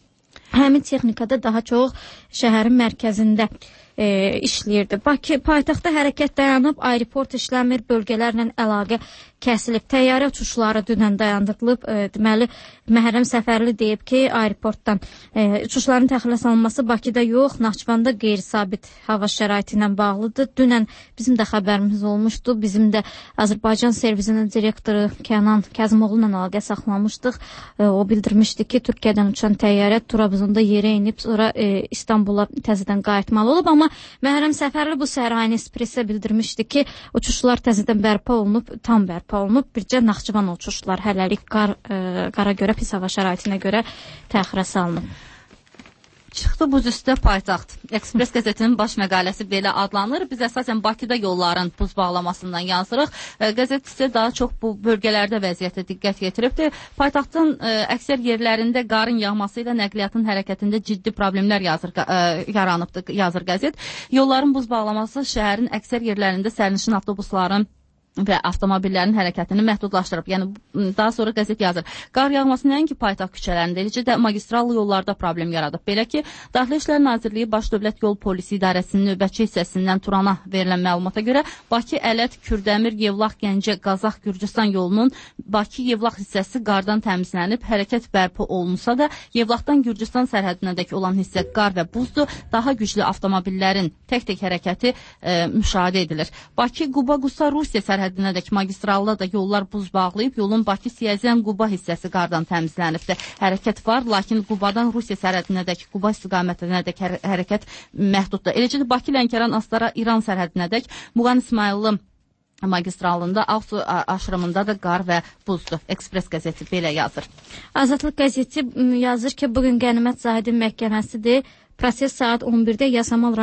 Həmin texnikada daha çox şəhərin mərkəzində e, işləyirdi. Bakı paytaxtda hərəkət dayanıb, aeroport işləmir, bölgələrlə əlaqə kəsilib. Təyyarə uçuşları dünən dayandırılıb. E, deməli, Məhərrəm Səfərli deyib ki, aeroportdan e, uçuşların təxirə salınması Bakıda yox, Naxçıvanda qeyri-sabit hava şəraiti ilə bağlıdır. Dünən bizim də xəbərimiz olmuşdu. Bizim də Azərbaycan servisinin direktoru Kənan Kəzimoğlu ilə əlaqə saxlamışdıq. E, o bildirmişdi ki, Türkiyədən uçan təyyarə Trabzonda yerə inib, sonra e, İstanbula təzədən qayıtmalı olub, amma Məhərrəm Səfərli bu səhər Aynı Espresə bildirmişdi ki, uçuşlar təzədən bərpa olunub, tam bərpa olunub. Bircə Naxçıvan uçuşlar hələlik qar, e, qara görə, pis hava şəraitinə görə təxirə salınıb. Çıxdı buz üstə paytaxt. Ekspres qəzetinin baş məqaləsi belə adlanır. Biz əsasən Bakıda yolların buz bağlamasından yazırıq. Qəzet isə daha çox bu bölgələrdə vəziyyətə diqqət yetiribdir. Paytaxtın ə, əksər yerlərində qarın yağması ilə nəqliyyatın hərəkətində ciddi problemlər yazır, ə, yaranıbdır, yazır qəzet. Yolların buz bağlaması şəhərin əksər yerlərində sərnişin avtobusların və avtomobillərin hərəkətini məhdudlaşdırıb. Yəni, daha sonra qəzet yazır. Qar yağması nəinki paytaxt küçələrində, eləcə də magistral yollarda problem yaradıb. Belə ki, Daxili İşlər Nazirliyi Baş Dövlət Yol Polisi İdarəsinin növbətçi hissəsindən Turana verilən məlumata görə Bakı, Ələt, Kürdəmir, Yevlax, Gəncə, Qazax, Gürcüstan yolunun Bakı-Yevlax hissəsi qardan təmizlənib, hərəkət bərpa olunsa da, Yevlaxdan Gürcüstan sərhədinədəki olan hissə qar və buzdur, daha güclü avtomobillərin tək-tək hərəkəti e, müşahidə edilir. Bakı-Quba-Qusa Rusiya sərhədinədəki Sərhədinədək magistralda da yollar buz bağlayıb, yolun Bakı-Siyəzən-Quba hissəsi qardan təmizlənibdir. Hərəkət var, lakin Qubadan Rusiya sərhədinədək, Quba istiqamətindək hər hərəkət məhduddur. Eləcə də Bakı-Lənkəran-Astara İran sərhədinədək Muğan İsmayıllı magistralında, Ağsu aşırımında da qar və buzdur. Ekspres qəzeti belə yazır. Azadlıq qəzeti yazır ki, bugün Qənimət Zahidin məhkəməsidir. Proses saat on birdə Yasamal rayon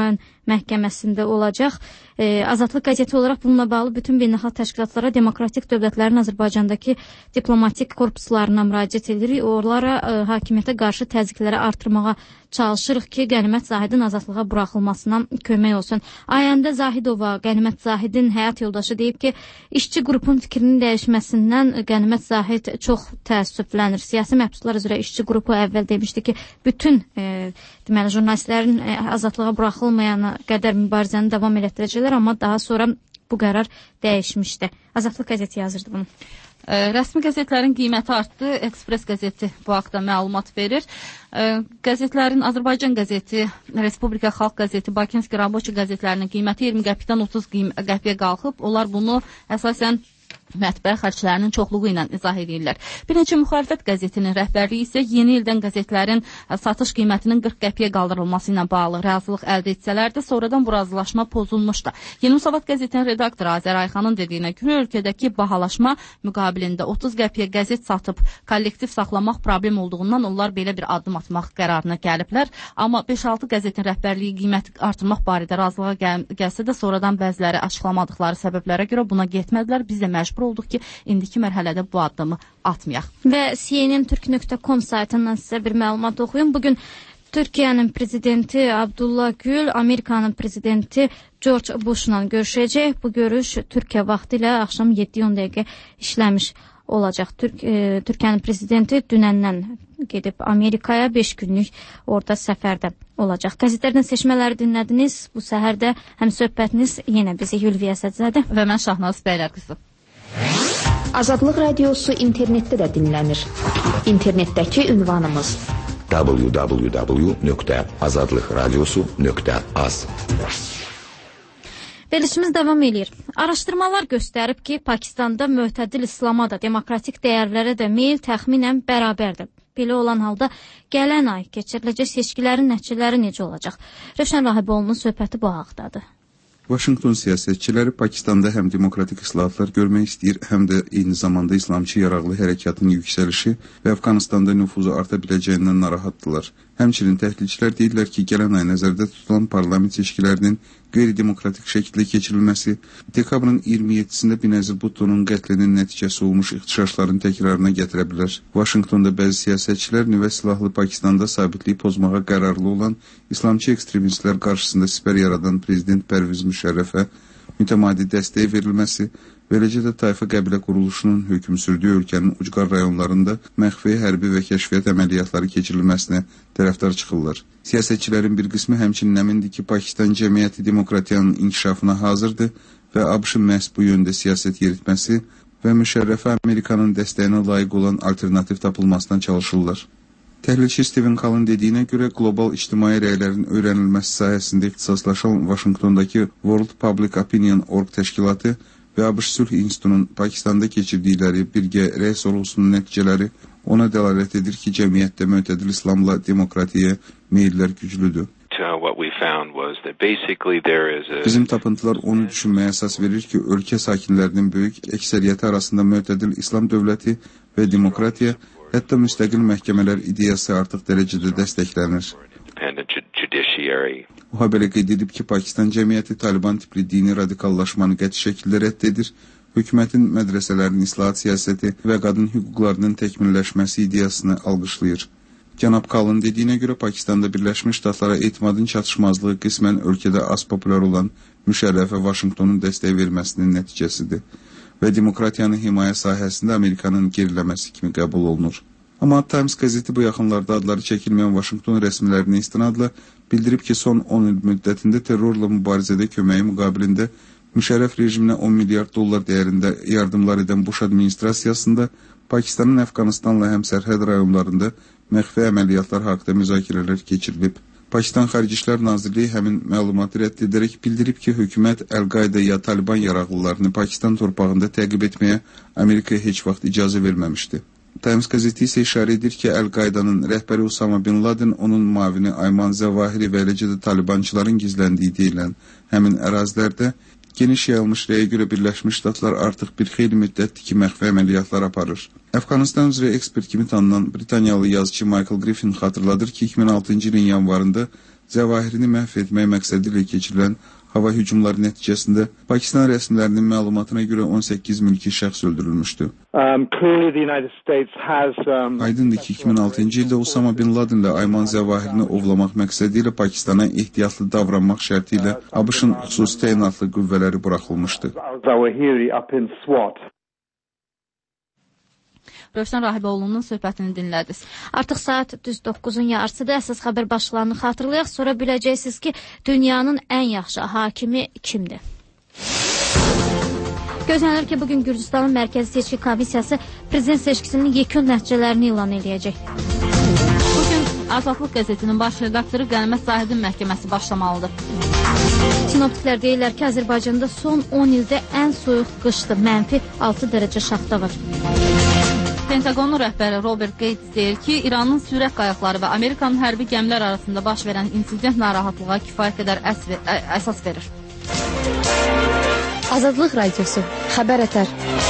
məhkəməsində olacaq. E, Azadlıq qəzeti olaraq bununla bağlı bütün beynəlxalq təşkilatlara, demokratik dövlətlərin Azərbaycandakı diplomatik korpuslarına müraciət edirik. Onlara e, hakimiyyətə qarşı təzyiqləri artırmağa çalışırıq ki, Qənimət Zahidin azadlığa buraxılmasına kömək olsun. Ayəndə Zahidova, Qənimət Zahidin həyat yoldaşı deyib ki, işçi qrupun fikrinin dəyişməsindən Qənimət Zahid çox təəssüflənir. Siyasi məhbuslar üzrə işçi qrupu əvvəl demişdi ki, bütün e, deməli, jurnalistlərin e, azadlığa buraxılmayana qədər mübarizəni davam elətdirəcəklər, amma daha sonra bu qərar dəyişmişdi. Azadlıq qəzeti yazırdı bunu. Rəsmi qəzetlərin qiyməti artdı. Ekspres qəzeti bu haqda məlumat verir. Qəzetlərin Azərbaycan qəzeti, Respublika Xalq qəzeti, Bakinski Raboçi qəzetlərinin qiyməti iyirmi qəpikdən otuz qəpiyə qalxıb. Onlar bunu əsasən mətbəə xərclərinin çoxluğu ilə izah edirlər. Bir neçə müxalifət qəzetinin rəhbərliyi isə yeni ildən qəzetlərin satış qiymətinin qırx qəpiyə qaldırılması ilə bağlı razılıq əldə etsələr də sonradan bu razılaşma pozulmuşdu. Yeni Müsavat qəzetinin redaktoru Azər Ayxanın dediyinə görə ölkədəki bahalaşma müqabilində otuz qəpiyə qəzet satıb kollektiv saxlamaq problem olduğundan onlar belə bir addım atmaq qərarına gəliblər. Amma beş altı qəzetin rəhbərliyi qiyməti artırmaq barədə razılığa gəl gəlsə də sonradan bəziləri açıqlamadıqları səbəblərə görə buna getmədilər. Biz də məcbur olduq ki, indiki mərhələdə bu addımı atmayaq. Və C N N Türk nöqtə com saytından sizə bir məlumat oxuyum. Bugün Türkiyənin prezidenti Abdullah Gül, Amerikanın prezidenti George Bush'la görüşəcək. Bu görüş Türkiyə vaxtı ilə axşam yeddi on dəqiqə işləmiş olacaq. Türk, e, Türkiyənin prezidenti dünəndən gedib Amerikaya beş günlük orada səfərdə olacaq. Qəzetlərdən seçmələri dinlədiniz. Bu səhər də həm söhbətiniz yenə bizi Hülviyə Sədzədə və mən Şahnaz Bəylər qızı. Azadlıq radiosu internetdə də dinlənir. İnternetdəki ünvanımız w w w nöqtə azadlıq radiosu nöqtə az. Verilişimiz davam edir. Araşdırmalar göstərib ki, Pakistanda mötədil İslama da, demokratik dəyərlərə də meyl təxminən bərabərdir. Belə olan halda gələn ay keçiriləcək seçkilərin nəticələri necə olacaq? Rövşən Rahiboğlu'nun söhbəti bu haqdadır. Vaşinqton siyasətçiləri Pakistanda həm demokratik islahatlar görmək istəyir, həm də eyni zamanda İslamçı yaraqlı hərəkatın yüksəlişi və Əfqanistanda nüfuzu arta biləcəyindən narahatdırlar. Həmçinin təhlilçilər deyirlər ki, gələn ay nəzərdə tutulan parlament seçkilərinin qeyri-demokratik şəkildə keçirilməsi dekabrın iyirmi yeddisində Benazir Bhutto'nun qətlinin nəticəsi olmuş ixtişaşların təkrarına gətirə bilər. Vaşinqtonda bəzi siyasətçilər nüvə silahlı Pakistanda sabitliyi pozmağa qərarlı olan İslamçı ekstremistlər qarşısında sipər yaradan prezident Pərviz Müşərrəfə mütəmadi dəstək verilməsi, beləcə də tayfa qəbilə quruluşunun hökm sürdüyü ölkənin ucqar rayonlarında məxfi hərbi və kəşfiyyat əməliyyatları keçirilməsinə tərəfdar çıxırlar. Siyasətçilərin bir qismi həmçinin əmindir ki, Pakistan cəmiyyəti demokratiyanın inkişafına hazırdır və ABŞ-ın məhz bu yöndə siyasət yeritməsi və Müşərrəfə Amerikanın dəstəyinə layiq olan alternativ tapılmasından çalışırlar. Təhlilçi Steven Kall'ın dediyinə görə qlobal ictimai rəylərin öyrənilməsi sahəsində ixtisaslaşan Vaşinqtondakı World Public Opinion org təşkilatı və ABŞ Sülh İnstitutunun Pakistanda keçirdikləri birgə rəy sorğusunun nəticələri ona dəlalət edir ki, cəmiyyətdə mötədil İslamla demokratiyaya meyllər güclüdür. Bizim tapıntılar onu düşünməyə əsas verir ki, ölkə sakinlərinin böyük əksəriyyəti arasında mötədil İslam dövləti və demokratiya, hətta müstəqil məhkəmələr ideyası artıq dərəcədə dəstəklənir. O belə qeyd edib ki, Pakistan cəmiyyəti Taliban tipli dini radikallaşmanı qəti şəkildə rədd edir, hökumətin mədrəsələrin islahat siyasəti və qadın hüquqlarının təkmilləşməsi ideyasını alqışlayır. Cənab Kall'ın dediyinə görə Pakistanda Birləşmiş Ştatlara etimadın çatışmazlığı qismən ölkədə az populyar olan Müşərrəfə Vaşinqtonun dəstək verməsinin nəticəsidir və demokratiyanın himayə sahəsində Amerikanın geriləməsi kimi qəbul olunur. Amma Times qəzeti bu yaxınlarda adları çəkilməyən Vaşinqton rəsmilərinə istinadla bildirib ki, son on il müddətində terrorla mübarizədə köməyi müqabilində Müşərrəf rejiminə on milyard dollar dəyərində yardımlar edən Bush administrasiyasında Pakistanın Əfqanistanla həm sərhəd rayonlarında məxfi əməliyyatlar haqqında müzakirələr keçirilib. Pakistan Xarici İşlər Nazirliyi həmin məlumatı rədd edərək bildirib ki, hökumət Əl-Qayda ya Taliban yaraqlılarını Pakistan torpağında təqib etməyə Amerikaya heç vaxt icazə verməmişdi. Times qəzeti isə işarə edir ki, Əl-Qaydanın rəhbəri Usama bin Laden, onun mavini Ayman Zəvahiri və eləcə də talibançıların gizləndiyi deyilən həmin ərazilərdə geniş yayılmış rəyə görə Birləşmiş Ştatlar artıq bir xeyli müddətdir ki, məxfi əməliyyatlar aparır. Əfqanistan üzrə ekspert kimi tanınan Britaniyalı yazıcı Michael Griffin xatırladır ki, iki min altıncı ilin yanvarında Zəvahirini məhv etmək məqsədi ilə keçirilən hava hücumları nəticəsində Pakistan rəsmilərinin məlumatına görə on səkkiz mülki şəxs öldürülmüşdü. Um, has, um, Aydındır ki, iki min altıncı ildə Osama Bin Ladenlə Ayman Zəvahirini ovlamaq məqsədi ilə Pakistana ehtiyatlı davranmaq şərti ilə ABŞ-ın xüsusi təyinatlı qüvvələri buraxılmışdı. Rövşən Rahiboğlu'nun söhbətini dinlədiniz. Artıq saat düz doqquzun yarısıdır. Əsas xəbər başlıqlarını xatırlayaq. Sonra biləcəksiniz ki, dünyanın ən yaxşı hakimi kimdir? Gözlənilir ki, bugün Gürcüstanın Mərkəzi Seçki Komissiyası prezident seçkisinin yekun nəticələrini elan edəcək. Bugün Azadlıq qəzetinin baş redaktoru Qənimət Zahidin məhkəməsi başlamalıdır. Sinoptiklər deyirlər ki, Azərbaycanda son on ildə ən soyuq qışdır. Mənfi altı dərəcə şaxta var. Pentagonun rəhbəri Robert Gates deyir ki, İranın sürət qayıqları və Amerikanın hərbi gəmilər arasında baş verən insident narahatlığa kifayət qədər əs ə, əsas verir. Azadlıq Radiosu, xəbər ətər.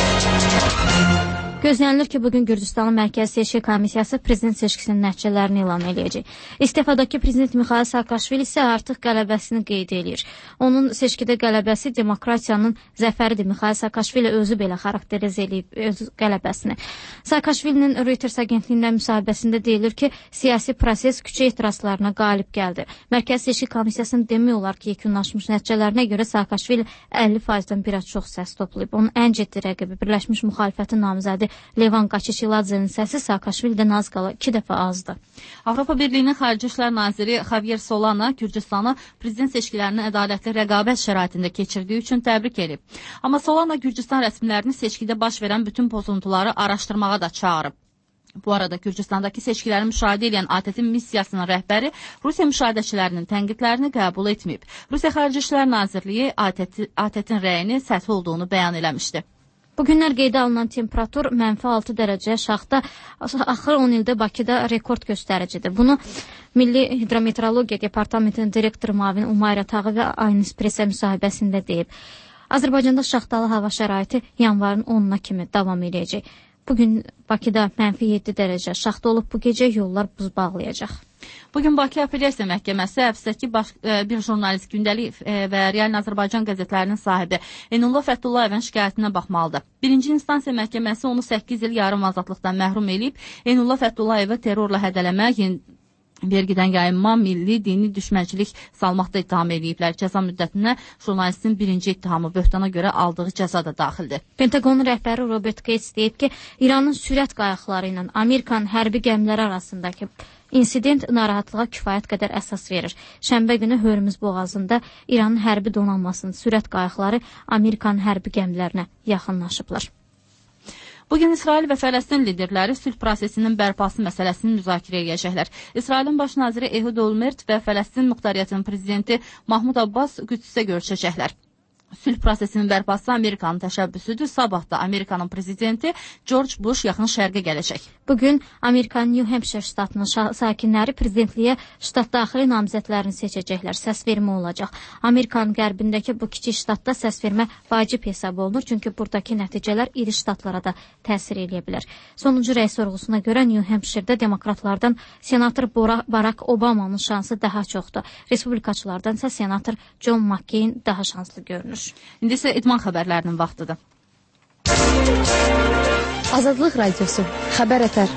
Gözlənilir ki, bugün Gürcüstanın Mərkəzi Seçki Komissiyası prezident seçkisinin nəticələrini elan edəcək. İstefadakı prezident Mixail Saakashvili isə artıq qələbəsini qeyd edir. Onun seçkidə qələbəsi demokratiyanın zəfəridir. Mixail Saakashvili özü belə xarakterizə edib öz qələbəsini. Saakashvilinin Reuters agentliyindən müsahibəsində deyilir ki, siyasi proses küçə etirazlarına qalib gəldi. Mərkəzi Seçki Komissiyasının demək olar ki, yekunlaşmış nəticələrinə görə Saakashvili əlli faizdən bir az çox səs toplayıb. Onun ən ciddi rəqibi Birləşmiş Müxalifətin namizədi Levan Qaçişiladzenin səsi Saakashvilidən az qala iki dəfə azdır. Avropa Birliyinin Xarici İşlər Naziri Javier Solana Gürcüstanı prezident seçkilərinin ədalətli rəqabət şəraitində keçirdiyi üçün təbrik edib. Amma Solana Gürcüstan rəsmilərini seçkidə baş verən bütün pozuntuları araşdırmağa da çağırıb. Bu arada Gürcüstandakı seçkiləri müşahidə edən A T T missiyasının rəhbəri Rusiya müşahidəçilərinin tənqidlərini qəbul etməyib. Rusiya Xarici İşlər Nazirliyi A T T-nin rəyini səthi olduğunu bəyan eləmişdi. Bugünlər qeydə alınan temperatur mənfi altı dərəcə şaxta axır on ildə Bakıda rekord göstəricidir. Bunu Milli Hidrometeorologiya Departamentinin direktoru müavini Umayra Tağıva Aynis Presə müsahibəsində deyib. Azərbaycanda şaxtalı hava şəraiti yanvarın onuna kimi davam edəcək. Bugün Bakıda mənfi yeddi dərəcə şaxta olub, bu gecə yollar buz bağlayacaq. Bugün Bakı Apellyasiya Məhkəməsi həbsdəki baş, e, bir jurnalist Gündəlik e, və Real Azərbaycan qəzetlərinin sahibi Eynullah Fətullayevin şikayətinə baxmalıdır. Birinci instansiya məhkəməsi onu səkkiz il yarım azadlıqdan məhrum edib, Eynullah Fətullayevi terrorla hədələmə, vergidən yayınma, milli, dini düşmənçilik salmaqda ittiham ediblər. Cəza müddətinə jurnalistin birinci ittihamı böhtana görə aldığı cəza da daxildir. Pentagon rəhbəri Robert Gates deyib ki, İranın sürət qayıqları ilə Amerikanın hərbi gəmiləri arasındakı insident narahatlığa kifayət qədər əsas verir. Şənbə günü Hörmüz boğazında İranın hərbi donanmasının sürət qayıqları Amerikanın hərbi gəmilərinə yaxınlaşıblar. Bugün İsrail və Fələstin liderləri sülh prosesinin bərpası məsələsini müzakirə edəcəklər. İsrailin baş naziri Ehud Olmert və Fələstin Muxtariyyətinin prezidenti Mahmud Abbas Qüdsdə görüşəcəklər. Sülh prosesinin bərpası Amerikanın təşəbbüsüdür. Sabah da Amerikanın prezidenti George Bush yaxın şərqə gələcək. Bugün Amerikanın New Hampshire ştatının sakinləri prezidentliyə ştat daxili namizədlərini seçəcəklər. Səsvermə olacaq. Amerikanın qərbindəki bu kiçik ştatda səsvermə vacib hesab olunur, çünki buradakı nəticələr iri ştatlara da təsir edə bilər. Sonuncu rəy sorğusuna görə New Hampshire'də demokratlardan senator Barack Obama'nın şansı daha çoxdur. Respublikaçılardan isə senator John McCain daha şanslı görünür. İndi isə idman xəbərlərinin vaxtıdır. Azadlıq Radiosu, xəbər ətər.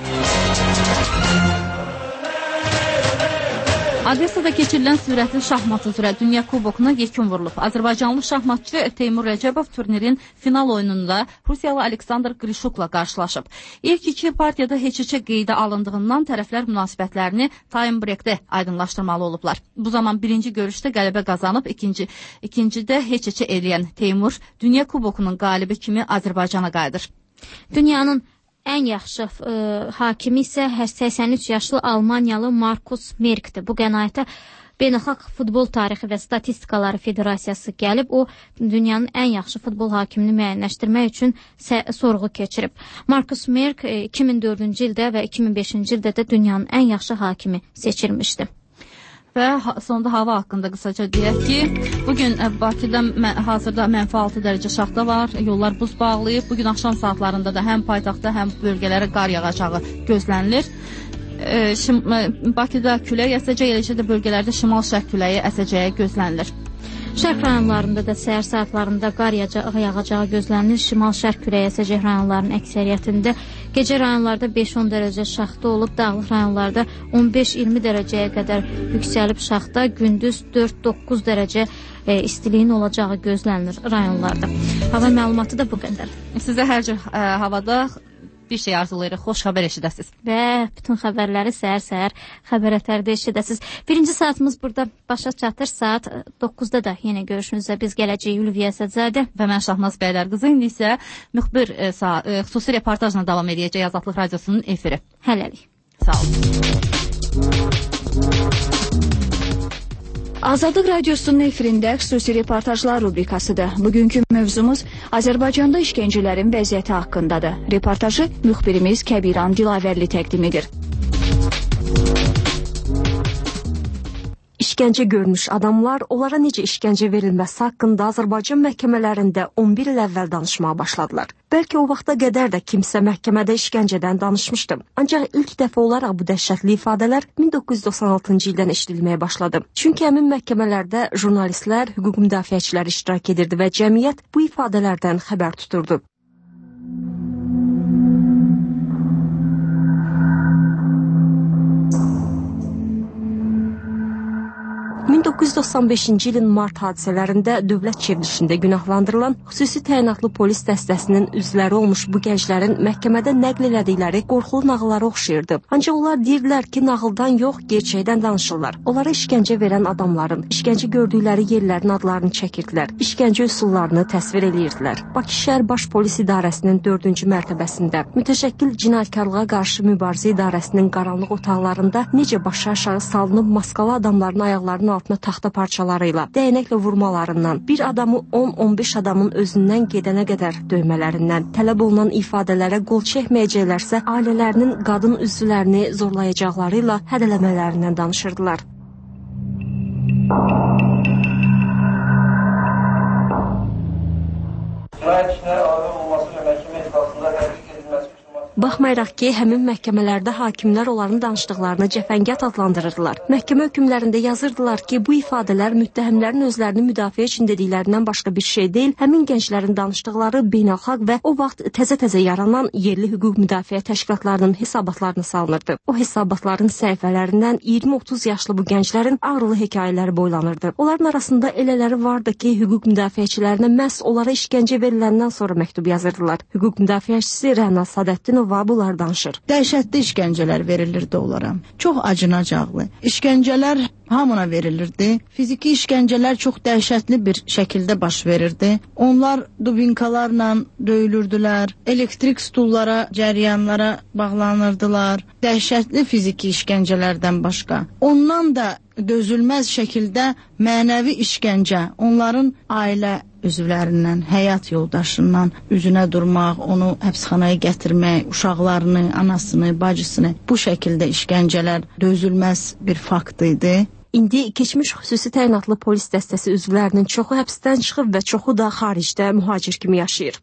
Odessada keçirilən sürətli şahmat üzrə Dünya Kubokuna yekun vurulub. Azərbaycanlı şahmatçı Teymur Rəcəbov turnirin final oyununda Rusiyalı Aleksandr Grişukla qarşılaşıb. İlk iki partiyada heç-heçə qeydə alındığından tərəflər münasibətlərini time breakdə aydınlaşdırmalı olublar. Bu zaman birinci görüşdə qələbə qazanıb, ikinci, ikincidə heç-heçə eləyən Teymur Dünya Kubokunun qalibi kimi Azərbaycana qayıdır. Dünyanın ən yaxşı e, hakimi isə səksən üç yaşlı Almaniyalı Markus Merkdir. Bu qənaətə Beynəlxalq Futbol Tarixi və Statistikaları Federasiyası gəlib, o dünyanın ən yaxşı futbol hakimini müəyyənləşdirmək üçün sorğu keçirib. Markus Merk e, iki min dördüncü ildə və iki min beşinci ildə də dünyanın ən yaxşı hakimi seçilmişdi. Və sonda hava haqqında qısaca deyək ki, bugün Bakıda hazırda mənfi altı dərəcə şaxta var, yollar buz bağlayıb. Bugün axşam saatlarında da həm paytaxtda, həm bölgələrə qar yağacağı gözlənilir. E, şim, Bakıda külək əsəcək, eləcə də bölgələrdə şimal-şərq küləyi əsəcəyə gözlənilir. Şərq rayonlarında da səhər saatlarında qar yağacağı gözlənilir. Şimal-şərq küləyi əsəcək rayonların əksəriyyətində. Gecə rayonlarda beş on dərəcə şaxta olub, dağlıq rayonlarda on beş iyirmi dərəcəyə qədər yüksəlib şaxta, gündüz dörd doqquz dərəcə e, istiliyin olacağı gözlənilir rayonlarda. Hava məlumatı da bu qədər. Sizə hər cür e, havada bir şey arzulayırıq, xoş xəbər eşidəsiniz. Və bütün xəbərləri səhər-səhər xəbər ətərdə eşidəsiniz. Birinci saatımız burada başa çatır. Saat doqquzda da yenə görüşünüzə biz gələcəyik. Ülviyə Əsədzadə və mən Şahnaz Bəylər qızı. İndi isə müxbir e, e, xüsusi reportajla davam edəcək Azadlıq Radiosunun efiri. Hələlik. Sağ olun. Azadlıq Radiosunun efirində xüsusi reportajlar rubrikasıdır. Bugünkü mövzumuz Azərbaycanda işgəncələrin vəziyyəti haqqındadır. Reportajı müxbirimiz Kəbiran Dilavərli təqdim edir. İşgəncə görmüş adamlar onlara necə işgəncə verilməsi haqqında Azərbaycan məhkəmələrində on bir il əvvəl danışmağa başladılar. Bəlkə o vaxta qədər də kimsə məhkəmədə işgəncədən danışmışdı. Ancaq ilk dəfə olaraq bu dəhşətli ifadələr min doqquz yüz doxsan altıncı ildən eşidilməyə başladı. Çünki həmin məhkəmələrdə jurnalistlər, hüquq müdafiəçiləri iştirak edirdi və cəmiyyət bu ifadələrdən xəbər tuturdu. min doqquz yüz doxsan beşinci ilin mart hadisələrində dövlət çevrilişində günahlandırılan xüsusi təyinatlı polis dəstəsinin üzvləri olmuş bu gənclərin məhkəmədə nəql elədikləri qorxulu nağıllara oxşayırdı. Ancaq onlar deyirdilər ki, nağıldan yox, gerçəkdən danışırlar. Onlara işgəncə verən adamların, işgəncə gördükləri yerlərin adlarını çəkirdilər, işgəncə üsullarını təsvir edirdilər. Bakı şəhər Baş Polis İdarəsinin dördüncü mərtəbəsində, mütəşəkkil cinayətkarlığa qarşı mübarizə idarəsinin qaranlıq otaqlarında necə başa aşağı salınıb maskalı adamların ayaqlarının altına taxta parçalarıyla, dəyənəklə vurmalarından, bir adamı on on beş adamın özündən gedənə qədər döymələrindən, tələb olunan ifadələrə qol çəkməyəcəklərsə, ailələrinin qadın üzvlərini zorlayacaqları ilə hədələmələrindən danışırdılar. Baxmayaraq ki, həmin məhkəmələrdə hakimlər onların danışdıqlarını cəfəngiyat adlandırırdılar. Məhkəmə hökmlərində yazırdılar ki, bu ifadələr müttəhimlərin özlərini müdafiə üçün dediklərindən başqa bir şey deyil, həmin gənclərin danışdıqları beynəlxalq və o vaxt təzə-təzə yaranan yerli hüquq müdafiə təşkilatlarının hesabatlarını salınırdı. O hesabatların səhifələrindən iyirmi otuz yaşlı bu gənclərin ağrılı hekayələri boylanırdı. Onların arasında elələri vardı ki, hüquq müdafiəçilərinə məhz onlara işgəncə veriləndən sonra məktub yazırdılar. Hüquq müdafiəçisi Rəna Sadəddinova bunlar danışır. Dəhşətli işgəncələr verilirdi onlara. Çox acınacaqlı. İşgəncələr hamına verilirdi. Fiziki işgəncələr çox dəhşətli bir şəkildə baş verirdi. Onlar dubinkalarla döyülürdülər. Elektrik stullara, cəryanlara bağlanırdılar. Dəhşətli fiziki işgəncələrdən başqa. Ondan da dözülməz şəkildə mənəvi işgəncə, onların ailə üzvlərindən, həyat yoldaşından üzünə durmaq, onu həbsxanaya gətirmək, uşaqlarını, anasını, bacısını bu şəkildə işgəncələr dözülməz bir fakt idi. İndi keçmiş xüsusi təyinatlı polis dəstəsi üzvlərinin çoxu həbsdən çıxıb və çoxu da xaricdə mühacir kimi yaşayır.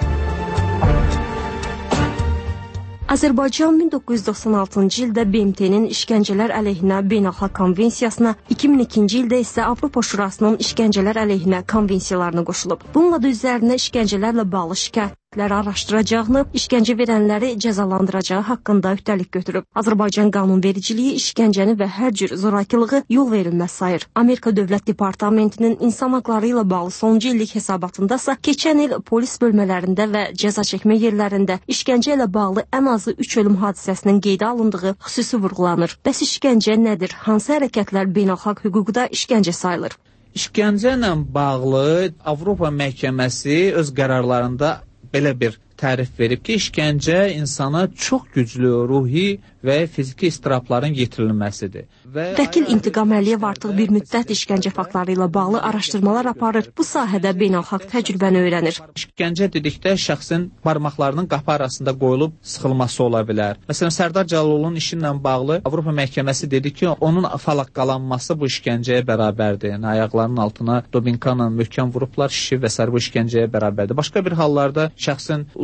Azərbaycan min doqquz yüz doxsan altıncı ildə B M T-nin işgəncələr əleyhinə beynəlxalq konvensiyasına, iki min ikinci ildə isə Avropa Şurasının işgəncələr əleyhinə konvensiyalarına qoşulub. Bununla da üzərinə işgəncələrlə bağlı şikayətləri araşdıracağını, işgəncə verənləri cəzalandıracağı haqqında öhdəlik götürüb. Azərbaycan qanunvericiliyi işgəncəni və hər cür zorakılığı yol verilməz sayır. Amerika Dövlət Departamentinin insan haqları ilə bağlı sonuncu illik hesabatındasa keçən il polis bölmələrində və cəza çəkmə yerlərində işgəncə ilə bağlı ən azı üç ölüm hadisəsinin qeydə alındığı xüsusi vurğulanır. Bəs işgəncə nədir? Hansı hərəkətlər beynəlxalq hüquqda işgəncə sayılır? İşgəncə ilə bağlı Avropa Məhkəməsi öz qərarlarında belə bir tərif verib ki, işgəncə insana çox güclü ruhi və fiziki istirabların yetirilməsidir. Vəkil İntiqam Əliyev artıq bir müddət işgəncə faktları ilə bağlı araşdırmalar aparır. Bu sahədə beynəlxalq təcrübəni öyrənir. İşgəncə dedikdə şəxsin barmaqlarının qapı arasında qoyulub sıxılması ola bilər. Məsələn, Sərdar Cəlalovun işi ilə bağlı Avropa Məhkəməsi dedi ki, onun falaqqalanması bu işgəncəyə bərabərdir. Yəni, ayaqlarının altına dobinka ilə möhkəm vurublar, şişi və s. bu işgəncəyə bərabərdir. Başqa bir hallarda şəxsin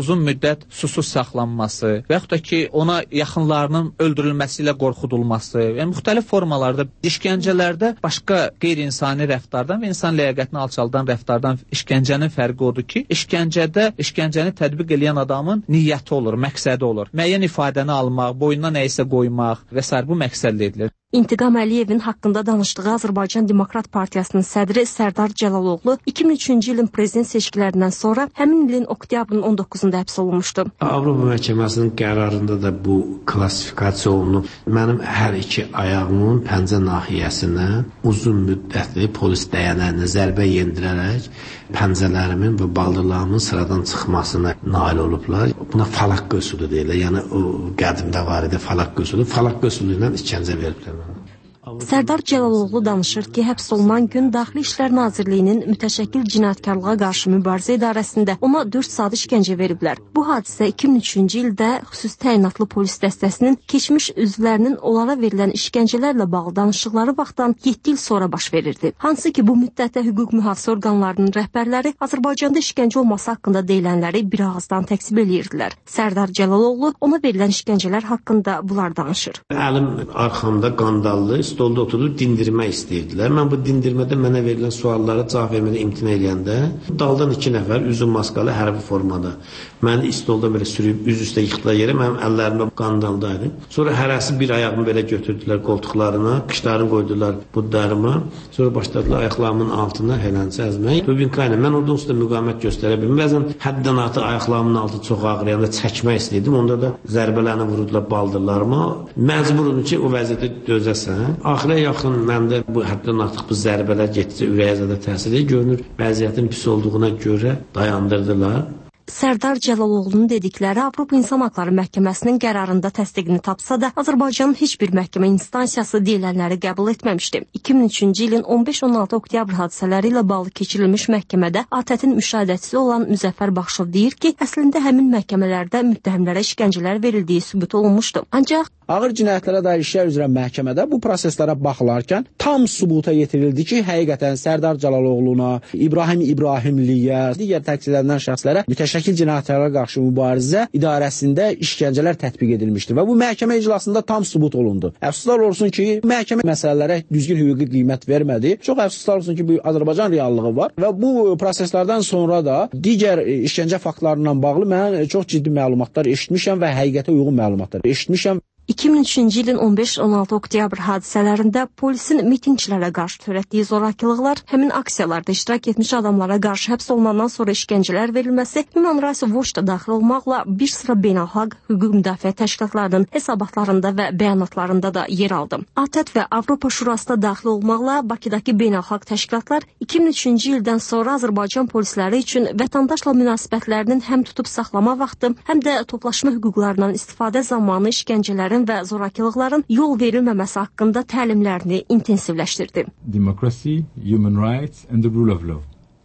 uzun müddət susuz saxlanması və yaxud da ki, ona yaxınlarının öldürülməsi ilə qorxudulması, yəni müxtəlif formalarda işgəncələrdə başqa qeyri-insani rəftardan və insan ləyaqətini alçaldan rəftardan işgəncənin fərqi odur ki, işgəncədə işgəncəni tətbiq edən adamın niyyəti olur, məqsədi olur. Müəyyən ifadəni almaq, boynuna nəyisə qoymaq və sair bu məqsədlə edilir. İntiqam Əliyevin haqqında danışdığı Azərbaycan Demokrat Partiyasının sədri Sərdar Cəlaloğlu iki min üçüncü ilin prezident seçkilərindən sonra həmin ilin oktyabrın on doqquzunda həbs olunmuşdu. Avropa Məhkəməsinin qərarında da bu klassifikasiya olunub. Mənim hər iki ayağımın pəncə nahiyəsinə uzun müddətli polis dəyənəyinə zərbə yendirərək pəncələrimin və baldırlarımın sıradan çıxmasına nail olublar. Buna falaq qösülü deyilir. Yəni o qədimdə var idi falaq qösülü. Falaq qösülü ilə işgəncə veriblər. Sərdar Cəlaloğlu danışır ki, həbs olunan gün Daxili İşlər Nazirliyinin mütəşəkkil cinayətkarlığa qarşı mübarizə idarəsində ona dörd saat işgəncə veriblər. Bu hadisə iki min üçüncü ildə xüsusi təyinatlı polis dəstəsinin keçmiş üzvlərinin onlara verilən işgəncələrlə bağlı danışıqları vaxtdan yeddi il sonra baş verirdi. Hansı ki, bu müddətdə hüquq mühafizə orqanlarının rəhbərləri Azərbaycanda işgəncə olması haqqında deyilənləri bir ağızdan təksib edirdilər. Sərdar Cəlaloğlu ona verilən işgəncələr haqqında bunlar danışır. Əlim arxamda qandallı, stolda oturub dindirmək istəyirdilər. Mən bu dindirmədə mənə verilən suallara cavab vermədə imtina edəndə daldan iki nəfər üzü maskalı hərbi formada məni stolda belə sürüb üz üstə yıxdılar yerə, mənim əllərimdə qandaldaydı. Sonra hərəsi bir ayağımı belə götürdülər qoltuqlarına, qışlarını qoydular budlarıma. Sonra başladılar ayaqlarımın altına hələncə əzmək. Dubinka ilə mən oradan üstə müqamət göstərə bildim. Bəzən həddən artıq ayaqlarımın altı çox ağrıyanda çəkmək istəyirdim. Onda da zərbələrini vurdular baldırlarıma. Məcburum ki, o vəziyyətə dözəsən. Axirə yaxın məndə bu həddən artıq bu zərbələr getdikcə ürəyə zədə təsir edir. Görünür, vəziyyətin pis olduğuna görə dayandırdılar. Sərdar Cəlaloğlu'nun dedikləri Avropa İnsan Haqları Məhkəməsinin qərarında təsdiqini tapsa da, Azərbaycanın heç bir məhkəmə instansiyası deyilənləri qəbul etməmişdi. iki min üçüncü ilin on beş on altı oktyabr hadisələri ilə bağlı keçirilmiş məhkəmədə ATƏT-in müşahidəçisi olan Müzəffər Baxşov deyir ki, əslində həmin məhkəmələrdə müttəhimlərə işgəncələr verildiyi sübut olunmuşdu. Ancaq ağır cinayətlərə dair işlər üzrə məhkəmədə bu proseslərə baxılarkən tam sübuta yetirildi ki, həqiqətən Sərdar Cəlaloğlu'na, İbrahim İbrahimliyə, digər təqsir edilən şəxslərə mütəşəkkil cinayətlərə qarşı mübarizə idarəsində işgəncələr tətbiq edilmişdir və bu məhkəmə iclasında tam sübut olundu. Əfsuslar olsun ki, məhkəmə məsələlərə düzgün hüquqi qiymət vermədi. Çox əfsuslar olsun ki, bu Azərbaycan reallığı var və bu proseslərdən sonra da digər işgəncə faktlarından bağlı mən çox ciddi məlumatlar eşitmişəm və həqiqətə uyğun məlumatlar eşitmişəm. iki min üçüncü ilin on beş on altı oktyabr hadisələrində polisin mitingçilərə qarşı törətdiyi zorakılıqlar, həmin aksiyalarda iştirak etmiş adamlara qarşı həbs olunandan sonra işgəncələr verilməsi, Human Rights Watch da daxil olmaqla bir sıra beynəlxalq hüquq müdafiə təşkilatlarının hesabatlarında və bəyanatlarında da yer aldı. ATƏT və Avropa Şurasına daxil olmaqla Bakıdakı beynəlxalq təşkilatlar iki min üçüncü ildən sonra Azərbaycan polisləri üçün vətəndaşla münasibətlərinin həm tutub saxlama vaxtı, həm də toplaşma hüquqlarından istifadə zamanı işgəncələr və zorakılıqların yol verilməməsi haqqında təlimlərini intensivləşdirdi. Democracy, human rights and the rule of law.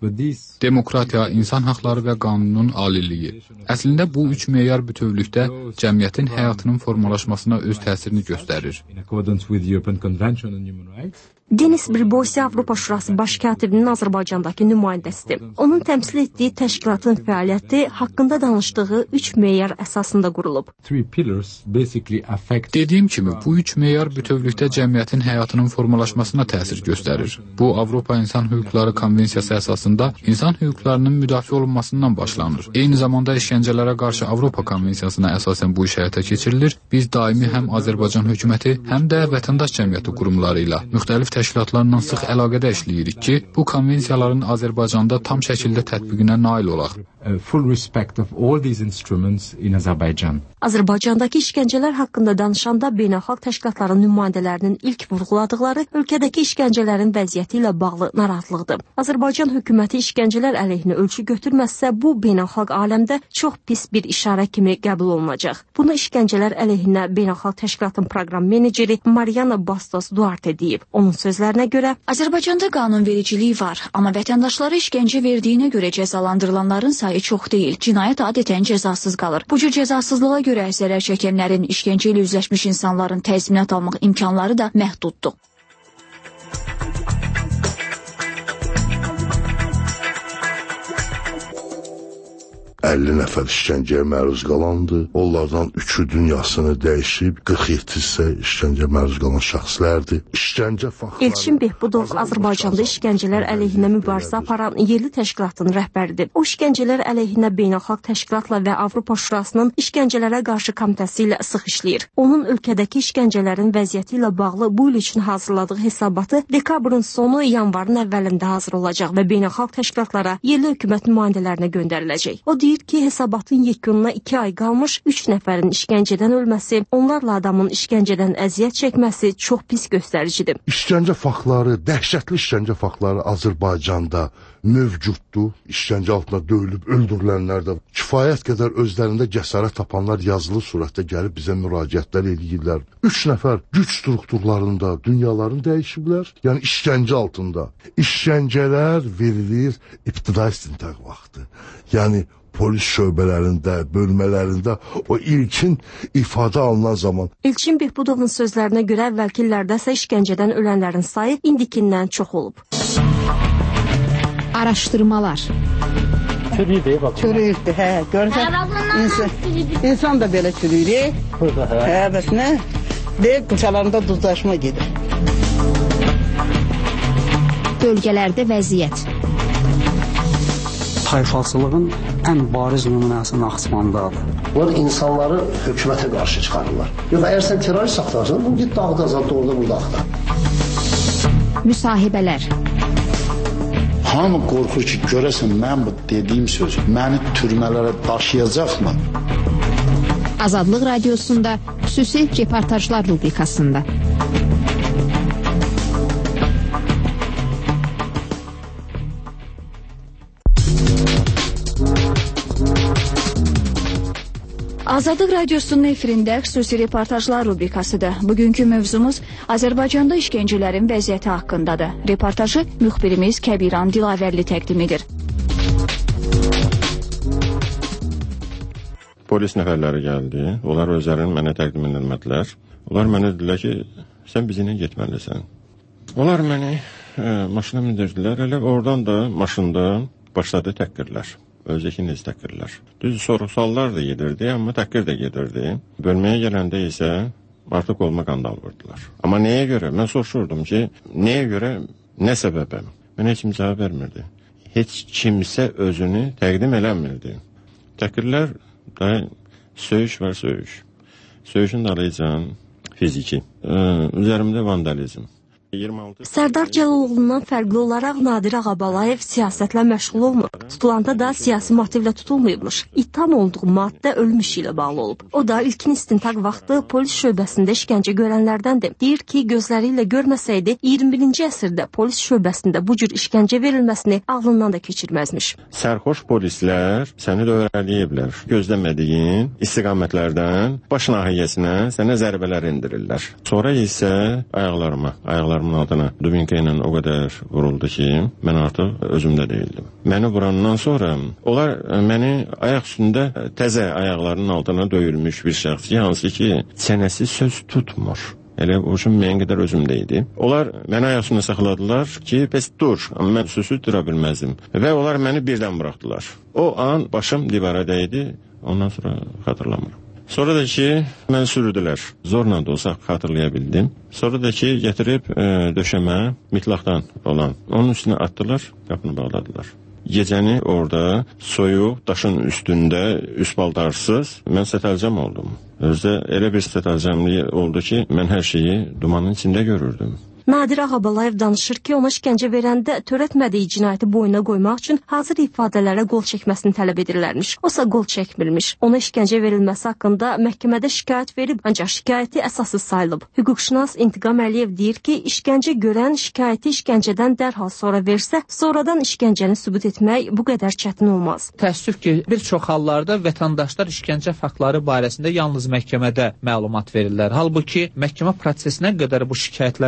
Demokratiya, insan haqları və qanunun aliliyi. Əslində bu üç meyar bütövlükdə cəmiyyətin həyatının formalaşmasına öz təsirini göstərir. Denis Bribosi Avropa Şurası baş katibinin Azərbaycandakı nümayəndəsidir. Onun təmsil etdiyi təşkilatın fəaliyyəti haqqında danışdığı üç meyar əsasında qurulub. Dediyim kimi, bu üç meyar bütövlükdə cəmiyyətin həyatının formalaşmasına təsir göstərir. Bu, Avropa İnsan Hüquqları Konvensiyası əsasında insan hüquqlarının müdafiə olunmasından başlanır. Eyni zamanda işgəncələrə qarşı Avropa Konvensiyasına əsasən bu iş həyata keçirilir. Biz daimi həm Azərbaycan hökuməti, həm də vətəndaş cəmiyyəti qurumları ilə müxtəlif təşkilatlarla sıx əlaqədə işləyirik ki, bu konvensiyaların Azərbaycanda tam şəkildə tətbiqinə nail olaq. Azərbaycandakı işgəncələr haqqında danışanda beynəlxalq təşkilatların nümayəndələrinin ilk vurğuladıqları ölkədəki işgəncələrin vəziyyəti ilə bağlı narahatlıqdır. Azərbaycan hökuməti işgəncələr əleyhinə ölçü götürməzsə, bu beynəlxalq aləmdə çox pis bir işarə kimi qəbul olunacaq. Bunu işgəncələr əleyhinə beynəlxalq təşkilatın proqram meneceri Mariana Bastos Duarte deyib. Onun sözlərinə görə, Azərbaycanda qanunvericilik var, amma vətəndaşlara işgəncə verdiyinə görə cəzalandırılanların sayı çox deyil. Cinayət adətən cəzasız qalır. Bu cür cəzasızlığa görə zərər çəkənlərin, işgəncə ilə üzləşmiş insanların təzminat almaq imkanları da məhduddur. əlli nəfər işgəncəyə məruz qalandı. Onlardan üçü dünyasını dəyişib, qırx yeddi isə işgəncəyə məruz qalan şəxslərdir. İşgəncə faktları... Elçin Behbudov Azərbaycanda işgəncələr əleyhinə mübarizə aparan yerli təşkilatın rəhbəridir. O işgəncələr əleyhinə beynəlxalq təşkilatla və Avropa Şurasının işgəncələrə qarşı komitəsi ilə sıx işləyir. Onun ölkədəki işgəncələrin vəziyyəti ilə bağlı bu il üçün hazırladığı hesabatı dekabrın sonu, yanvarın əvvəlində hazır olacaq və beynəlxalq təşkilatlara, yerli hökumət nümayəndələrinə göndəriləcək. O deyir ki, hesabatın yekununa iki ay qalmış, üç nəfərin işgəncədən ölməsi, onlarla adamın işgəncədən əziyyət çəkməsi çox pis göstəricidir. İşgəncə faktları, dəhşətli işgəncə faktları Azərbaycanda mövcuddur. İşgəncə altında döyülüb öldürülənlər də kifayət qədər özlərində cəsarət tapanlar yazılı surətdə gəlib bizə müraciətlər edirlər. Üç nəfər güc strukturlarında dünyalarını dəyişiblər. Yəni işgəncə altında. İşgəncələr verilir ibtidai istintaq vaxtı. Yəni polis şöbələrində, bölmələrində o ilkin ifadə alınan zaman. Elçin Behbudovun sözlərinə görə əvvəlki illərdə isə işgəncədən ölənlərin sayı indikindən çox olub. Araşdırmalar. Çürüyüdür, bak. Çürüyüdür, hə. Görürsən, insan, insan da belə çürüyür. Burada, hə. Hə, bəs nə? Deyək, qıçalarında duzlaşma gedir. Bölgələrdə vəziyyət. Tayfalçılığın ən bariz nümunəsi Naxçıvandadır. Onlar insanları hökumətə qarşı çıxarırlar. Yox, əgər sən terrorist axtarırsan, bunu git dağda azad, orada burada axtar. Müsahibələr. Hamı qorxur ki, görəsən mən bu dediyim söz məni türmələrə daşıyacaqmı? Azadlıq Radiosunda xüsusi reportajlar rubrikasında. Azadlıq Radiosunun efirində xüsusi reportajlar rubrikasıdır. Bugünkü mövzumuz Azərbaycanda işgəncələrin vəziyyəti haqqındadır. Reportajı müxbirimiz Kəbiran Dilavərli təqdim edir. Polis nəfərləri gəldi. Onlar özlərini mənə təqdim edilmədilər. Onlar mənə dedilər ki, sən bizimlə getməlisən. Onlar məni e, maşına mindirdilər. Elə oradan da maşında başladı təhqirlər. Özəkini də təhqirlər. Düz soru-suallar da gedirdi, amma təhqir də gedirdi. Bölməyə gələndə isə artıq olma qandal vurdular. Amma nəyə görə? Mən soruşurdum ki, nəyə görə, nə səbəbə? Mən heç kim cavab vermirdi. Heç kimsə özünü təqdim eləmirdi. Təhqirlər da söyüş var, söyüş. Söyüşün dalıcan fiziki. Üzerimdə vandalizm. Sərdar Cəlalovundan fərqli olaraq Nadir Ağabalayev siyasətlə məşğul olmur. Tutulanda da siyasi motivlə tutulmayıbmış. İttiham olduğu maddə ölüm işi ilə bağlı olub. O da ilkin istintaq vaxtı polis şöbəsində işgəncə görənlərdəndir. Deyir ki, gözləri ilə görməsəydi, iyirmi birinci əsrdə polis şöbəsində bu cür işgəncə verilməsini ağlından da keçirməzmiş. Sərxoş polislər səni də öyrələyiblər. Gözləmədiyin istiqamətlərdən baş nahiyəsinə sənə zərbələr indirirlər. Sonra isə ayaqlarıma, ayaqlarıma adına dubinka ilə o qədər vuruldu ki, mən artıq özümdə deyildim. Məni vurandan sonra onlar məni ayaq üstündə təzə ayaqlarının altına döyülmüş bir şəxs ki, hansı ki, çənəsi söz tutmur. Elə o üçün mən qədər özümdə idi. Onlar məni ayaq üstündə saxladılar ki, pes dur, amma mən sözü dura bilməzdim. Və onlar məni birdən buraxdılar. O an başım divara dəydi, ondan sonra xatırlamıram. Sonra da ki, məni sürüdülər. Zorla da olsa xatırlaya bildim. Sonra da ki, gətirib e, döşəmə, mitlaqdan olan. Onun üstünə atdılar, qapını bağladılar. Gecəni orada soyuq, daşın üstündə, üst paltarsız, mən sətəlcəm oldum. Özdə elə bir sətəlcəmlik oldu ki, mən hər şeyi dumanın içində görürdüm. Nadir Ağabalayev danışır ki, ona işgəncə verəndə törətmədiyi cinayəti boynuna qoymaq üçün hazır ifadələrə qol çəkməsini tələb edirlərmiş. Osa qol çəkmirmiş. Ona işgəncə verilməsi haqqında məhkəmədə şikayət verib, ancaq şikayəti əsassız sayılıb. Hüquqşünas İntiqam Əliyev deyir ki, işgəncə görən şikayəti işgəncədən dərhal sonra versə, sonradan işgəncəni sübut etmək bu qədər çətin olmaz. Təəssüf ki, bir çox hallarda vətəndaşlar işgəncə faktları barəsində yalnız məhkəmədə məlumat verirlər. Halbuki məhkəmə prosesinə qədər bu şikayətlər verilməlidir.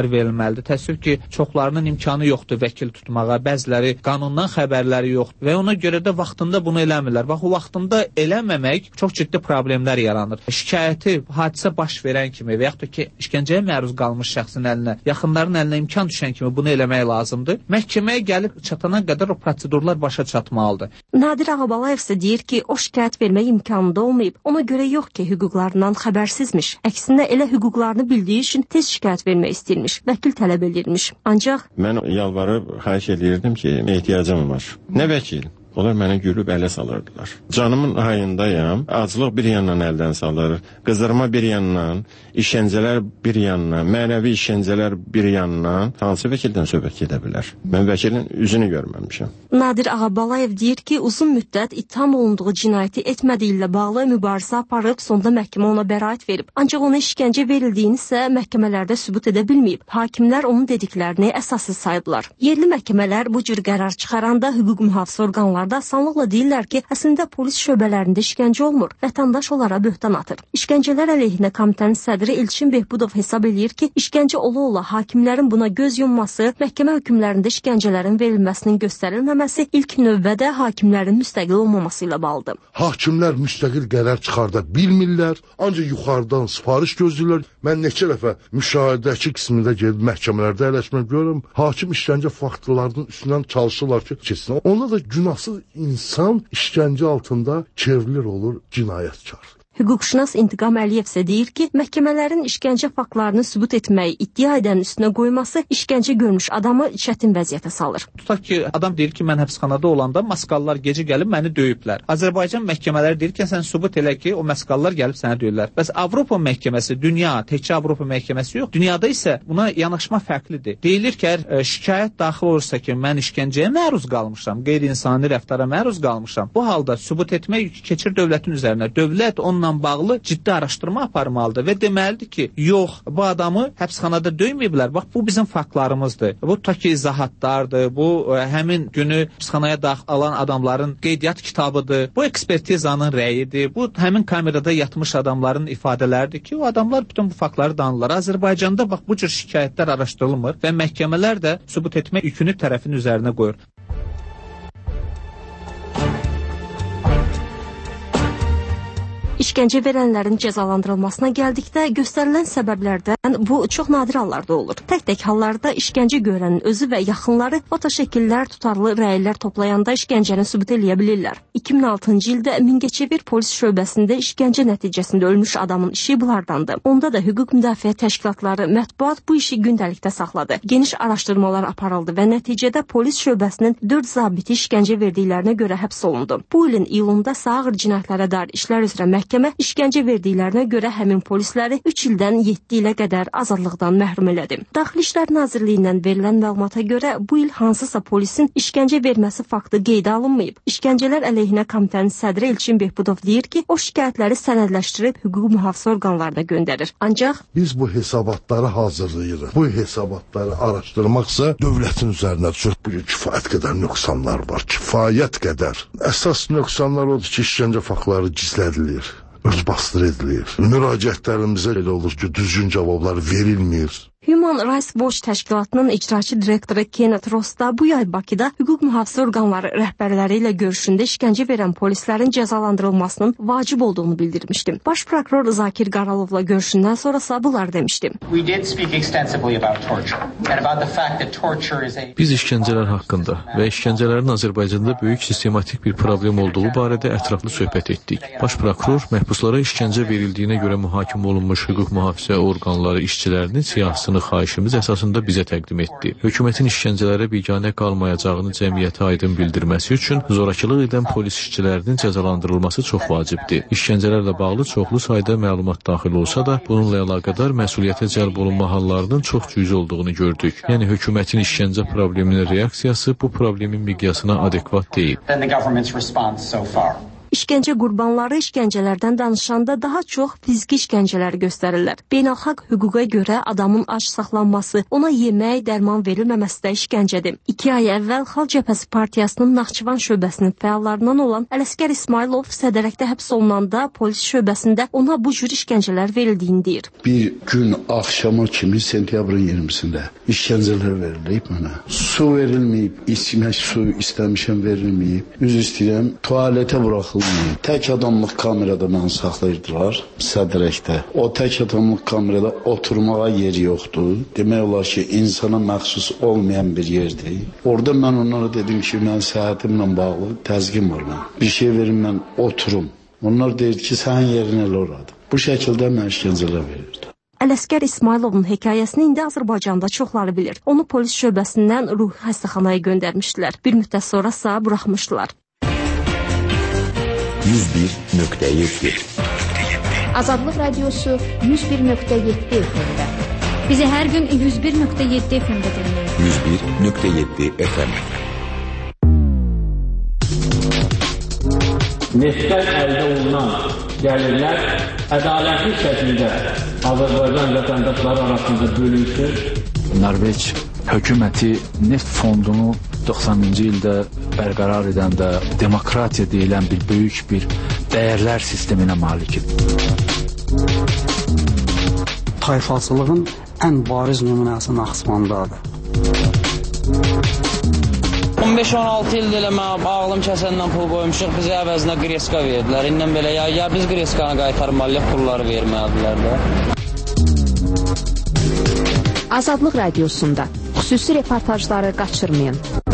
etməlidir. Təəssüf ki, çoxlarının imkanı yoxdur vəkil tutmağa, bəziləri qanundan xəbərləri yoxdur və ona görə də vaxtında bunu eləmirlər. Bax, o vaxtında eləməmək çox ciddi problemlər yaranır. Şikayəti hadisə baş verən kimi və yaxud da ki, işgəncəyə məruz qalmış şəxsin əlinə, yaxınların əlinə imkan düşən kimi bunu eləmək lazımdır. Məhkəməyə gəlib çatana qədər o prosedurlar başa çatmalıdır. Nadir Ağabalayev isə deyir ki, o şikayət vermək imkanında olmayıb. Ona görə yox ki, hüquqlarından xəbərsizmiş. Əksinə elə hüquqlarını bildiyi üçün tez şikayət vermək istəyirmiş, vəkil tələb edirmiş. Ancaq mən yalvarıb xahiş edirdim ki, ehtiyacım var. Nə vəkil? Onlar mənə gülüb ələ salırdılar. Canımın hayındayam, aclıq bir yandan əldən salır, qızdırma bir yandan, işgəncələr bir yandan, mənəvi işgəncələr bir yandan, hansı vəkildən söhbət gedə bilər? Mən vəkilin üzünü görməmişəm. Nadir Ağabalayev deyir ki, uzun müddət ittiham olunduğu cinayəti etmədiyi ilə bağlı mübarizə aparıb, sonda məhkəmə ona bəraət verib. Ancaq ona işgəncə verildiyini isə məhkəmələrdə sübut edə bilməyib. Hakimlər onun dediklərini əsassız sayıblar. Yerli məhkəmələr bu cür qərar çıxaranda hüquq mühafizə orqanları da asanlıqla deyirlər ki, əslində polis şöbələrində işgəncə olmur, vətəndaş onlara böhtan atır. İşgəncələr əleyhinə komitənin sədri Elçin Behbudov hesab eləyir ki, işgəncə ola-ola hakimlərin buna göz yumması, məhkəmə hökmlərində işgəncələrin verilməsinin göstərilməməsi ilk növbədə hakimlərin müstəqil olmaması ilə bağlıdır. Hakimlər müstəqil qərar çıxarda bilmirlər, ancaq yuxarıdan sifariş gözləyirlər. Mən neçə dəfə müşahidəçi qismində gedib məhkəmələrdə əyləşmək görürəm. Hakim işgəncə faktlarının üstündən çalışırlar ki, keçsin. Onda da günahsız insan işgəncə altında çevrilir olur cinayətkar. Hüquqşünas İntiqam Əliyev isə deyir ki, məhkəmələrin işgəncə faktlarını sübut etməyi iddia edən üstünə qoyması işgəncə görmüş adamı çətin vəziyyətə salır. Tutaq ki, adam deyir ki, mən həbsxanada olanda maskallar gecə gəlib məni döyüblər. Azərbaycan məhkəmələri deyir ki, sən sübut elə ki, o maskallar gəlib səni döyürlər. Bəs Avropa məhkəməsi, dünya, təkcə Avropa məhkəməsi yox, dünyada isə buna yanaşma fərqlidir. Deyilir ki, əgər şikayət daxil olursa ki, mən işgəncəyə məruz qalmışam, qeyri-insani rəftara məruz qalmışam, bu halda sübut etmək yükü keçir dövlətin üzərinə. Dövlət onunla bağlı ciddi araşdırma aparmalıdır və deməlidir ki, yox, bu adamı həbsxanada döyməyiblər. Bax, bu bizim faktlarımızdır. Bu ta ki izahatlardır, bu ə, həmin günü həbsxanaya daxil alan adamların qeydiyyat kitabıdır, bu ekspertizanın rəyidir, bu həmin kamerada yatmış adamların ifadələridir ki, o adamlar bütün bu faktları danırlar. Azərbaycanda bax, bu cür şikayətlər araşdırılmır və məhkəmələr də sübut etmə yükünü tərəfin üzərinə qoyur. İşgəncə verənlərin cəzalandırılmasına gəldikdə göstərilən səbəblərdən bu çox nadir hallarda olur. Tək-tək hallarda işgəncə görənin özü və yaxınları fotoşəkillər, tutarlı rəylər toplayanda işgəncəni sübut eləyə bilirlər. iki min altıncı ildə Mingəçevir polis şöbəsində işgəncə nəticəsində ölmüş adamın işi bunlardandır. Onda da hüquq müdafiə təşkilatları, mətbuat bu işi gündəlikdə saxladı. Geniş araşdırmalar aparıldı və nəticədə polis şöbəsinin dörd zabiti işgəncə verdiklərinə görə həbs olundu. Bu ilin iyulunda ağır cinayətlərə dair işlər üzrə məhkəmə işgəncə verdiklərinə görə həmin polisləri üç ildən yeddi ilə qədər azadlıqdan məhrum elədi. Daxili İşlər Nazirliyindən verilən məlumata görə bu il hansısa polisin işgəncə verməsi faktı qeydə alınmayıb. İşgəncələr əleyhinə komitənin sədri Elçin Behbudov deyir ki, o şikayətləri sənədləşdirib hüquq mühafizə orqanlarına göndərir. Ancaq biz bu hesabatları hazırlayırıq. Bu hesabatları araşdırmaqsa dövlətin üzərinə düşür. Bugün kifayət qədər nöqsanlar var. Kifayət qədər. Əsas nöqsanlar odur ki, işgəncə faktları gizlədilir. Öz bastır edilir. Müraciətlərimizə elə olur ki, düzgün cavablar verilmir. Human Rights Watch təşkilatının icraçı direktoru Kenneth Ross da bu yay Bakıda hüquq mühafizə orqanları rəhbərləri ilə görüşündə işgəncə verən polislərin cəzalandırılmasının vacib olduğunu bildirmişdi. Baş prokuror Zakir Qaralovla görüşündən sonrasa bunlar demişdi. Biz işgəncələr haqqında və işgəncələrin Azərbaycanda böyük sistematik bir problem olduğu barədə ətraflı söhbət etdik. Baş prokuror məhbuslara işgəncə verildiyinə görə mühakimə olunmuş hüquq mühafizə orqanları işçilərinin siyahısını xahişimiz əsasında bizə təqdim etdi. Hökumətin işgəncələrə biganə qalmayacağını cəmiyyətə aydın bildirməsi üçün zorakılıq edən polis işçilərinin cəzalandırılması çox vacibdir. İşgəncələrlə bağlı çoxlu sayda məlumat daxil olsa da, bununla əlaqədar məsuliyyətə cəlb olunma hallarının çox cüzi olduğunu gördük. Yəni, hökumətin işgəncə probleminin reaksiyası bu problemin miqyasına adekvat deyil. İşgəncə qurbanları işgəncələrdən danışanda daha çox fiziki işgəncələri göstərirlər. Beynəlxalq hüquqa görə adamın ac saxlanması, ona yemək, dərman verilməməsi də işgəncədir. İki ay əvvəl Xalq Cəbhəsi Partiyasının Naxçıvan şöbəsinin fəallarından olan Ələsgər İsmailov sədərəkdə həbs olunanda polis şöbəsində ona bu cür işgəncələr verildiyini deyir. Bir gün axşama kimi sentyabrın iyirmisində işgəncələr verilib mənə. Su verilməyib, içmək su istəmişəm verilməyib. Üzr istəyirəm, tualetə buraxılmayıb. Tək adamlıq kamerada məni saxlayırdılar sədrəkdə. O tək adamlıq kamerada oturmağa yer yoxdur. Demək olar ki, insana məxsus olmayan bir yerdir. Orada mən onlara dedim ki, mən səhhətimlə bağlı təzyiqim var mən. Bir şey verin, mən oturum. Onlar deyir ki, sənin yerin elə oradır. Bu şəkildə mən işgəncələr verirdi. Ələsgər İsmailovun hekayəsini indi Azərbaycanda çoxları bilir. Onu polis şöbəsindən ruhi xəstəxanaya göndərmişdilər. Bir müddət sonra sağ buraxmışdılar. yüz bir nöqtə yeddi Azadlıq Radiosu yüz bir nöqtə yeddi F M-də. Bizi hər gün yüz bir nöqtə yeddi F M-də dinləyin. yüz bir nöqtə yeddi F M. Neftdən əldə olunan gəlirlər ədalətli şəkildə Azərbaycan vətəndaşları arasında bölünsün. Norveç hökuməti neft fondunu doxsanıncı ildə bərqərar edəndə demokratiya deyilən bir böyük bir dəyərlər sisteminə malikdir. Tayfaçılığın ən bariz nümunəsi Naxçıvandadır. on beş on altı ildə elə mən ağlım kəsəndən pul qoymuşuq, bizə əvəzinə qreska verdilər. İndən belə ya, ya biz qreskanı qaytarmalıyıq, pulları vermədilər də. Azadlıq Radiosunda xüsusi reportajları qaçırmayın.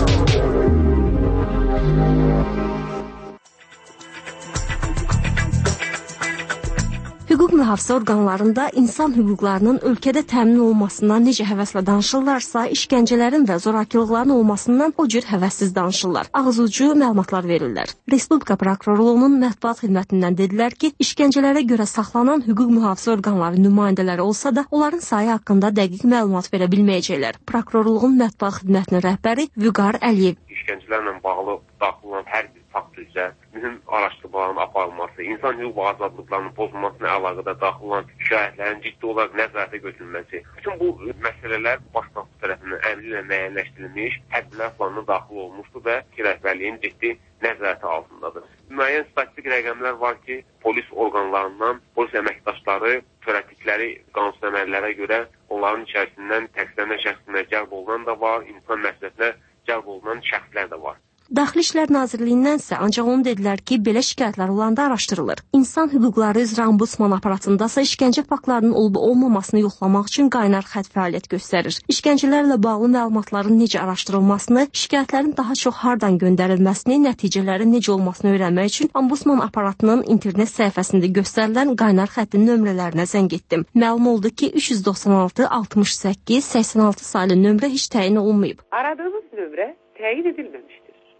Hüquq mühafizə orqanlarında insan hüquqlarının ölkədə təmin olunmasından necə həvəslə danışırlarsa, işgəncələrin və zorakılıqların olmasından o cür həvəssiz danışırlar. Ağzucu məlumatlar verirlər. Respublika Prokurorluğunun mətbuat xidmətindən dedilər ki, işgəncələrə görə saxlanan hüquq mühafizə orqanları nümayəndələri olsa da, onların sayı haqqında dəqiq məlumat verə bilməyəcəklər. Prokurorluğun mətbuat xidmətinin rəhbəri Vüqar Əliyev. İşgəncələrlə bağlı daxil olan hər bir fakt üzrə mühüm araşdırmaların aparılması, insan hüquq və azadlıqlarının pozulmasına əlaqədar daxil olan şikayətlərin ciddi olaraq nəzarətə götürülməsi. Bütün bu məsələlər baş prokuror tərəfindən əmri ilə müəyyənləşdirilmiş, tədbirlər planına daxil olmuşdur və rəhbərliyin ciddi nəzarəti altındadır. Müəyyən statistik rəqəmlər var ki, polis orqanlarından polis əməkdaşları törətdikləri qanunsuz əməllərə görə onların içərisindən təqsirlənmə şəxsinə cəlb olunan da var, insan məsuliyyətinə cəlb olunan şəxslər də var. Daxili İşlər Nazirliyindən isə ancaq onu dedilər ki, belə şikayətlər olanda araşdırılır. İnsan hüquqları üzrə ombudsman aparatındasa işgəncə faktlarının olub-olmamasını yoxlamaq üçün qaynar xətt fəaliyyət göstərir. İşgəncələrlə bağlı məlumatların necə araşdırılmasını, şikayətlərin daha çox hardan göndərilməsini, nəticələrin necə olmasını öyrənmək üçün ombudsman aparatının internet səhifəsində göstərilən qaynar xəttin nömrələrinə zəng etdim. Məlum oldu ki, üç yüz doxsan altı altmış səkkiz səksən altı saylı nömrə heç təyin olunmayıb. Aradığınız nömrə təyin edilməmişdir.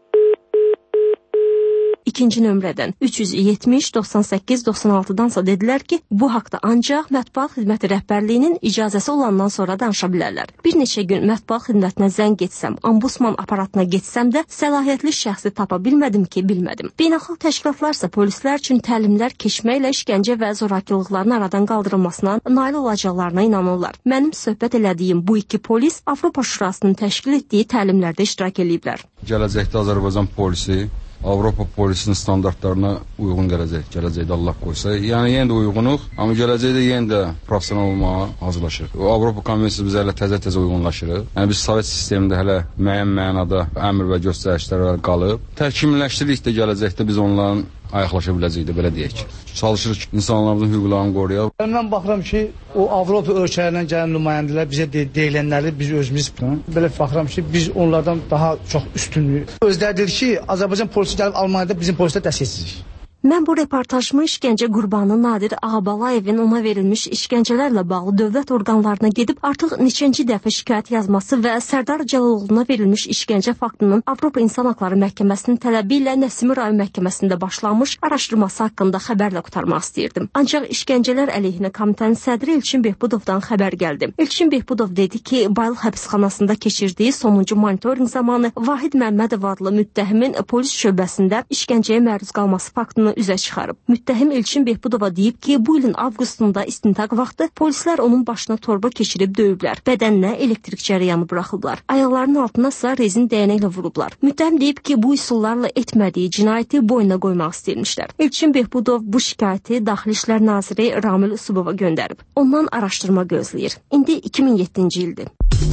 İkinci nömrədən üç yüz yetmiş doxsan səkkiz doxsan altıdansa dedilər ki, bu haqda ancaq mətbuat xidməti rəhbərliyinin icazəsi olandan sonra danışa bilərlər. Bir neçə gün mətbuat xidmətinə zəng etsəm, ombudsman aparatına getsəm də səlahiyyətli şəxsi tapa bilmədim ki, bilmədim. Beynəlxalq təşkilatlar isə polislər üçün təlimlər keçməklə işgəncə və zorakılıqların aradan qaldırılmasına nail olacaqlarına inanırlar. Mənim söhbət elədiyim bu iki polis Avropa Şurasının təşkil etdiyi təlimlərdə iştirak ediblər. Gələcəkdə Azərbaycan polisi Avropa polisinin standartlarına uyğun gələcək, gələcəkdə Allah qoysa. Yəni yenə də uyğunuq, amma gələcəkdə yenə də professional olmağa hazırlaşırıq. Avropa konvensiyası bizə hələ təzə-təzə uyğunlaşırıq. Yəni biz Sovet sistemində hələ müəyyən mənada əmr və göstərişlər qalıb. Təkmilləşdirikdə gələcəkdə biz onların ayaqlaşa biləcəkdir, belə deyək. Çalışırıq ki, insanlarımızın hüquqlarını qoruyaq. Mən baxıram ki, o Avropa ölkələrindən gələn nümayəndələr bizə de deyilənləri biz özümüz belə baxıram ki, biz onlardan daha çox üstünlüyük. Özləri deyir ki, Azərbaycan polisi gəlib Almaniyada bizim polislər dəstəkləyəcək. Mən bu reportajımı işgəncə qurbanı Nadir Ağabalayevin ona verilmiş işgəncələrlə bağlı dövlət orqanlarına gedib artıq neçənci dəfə şikayət yazması və Sərdar Cəlaloğlu'na verilmiş işgəncə faktının Avropa İnsan Haqları Məhkəməsinin tələbi ilə Nəsimi rayon məhkəməsində başlanmış araşdırması haqqında xəbərlə qurtarmaq istəyirdim. Ancaq işgəncələr əleyhinə komitənin sədri Elçin Behbudovdan xəbər gəldi. Elçin Behbudov dedi ki, Bayıl həbsxanasında keçirdiyi sonuncu monitorinq zamanı Vahid Məmmədov adlı müttəhimin polis şöbəsində işgəncəyə məruz qalması faktını üzə çıxarıb. Müttəhim Elçin Behbudova deyib ki, bu ilin avqustunda istintaq vaxtı polislər onun başına torba keçirib döyüblər. Bədəninə elektrik cərəyanı buraxıblar. Ayaqlarının altına ise rezin dəyənəklə vurublar. Müttəhim deyib ki, bu üsullarla etmədiyi cinayəti boynuna qoymaq istəyirmişlər. Elçin Behbudov bu şikayəti Daxili İşlər Naziri Ramil Usubova göndərib. Ondan araşdırma gözləyir. İndi iki min yeddinci ildir.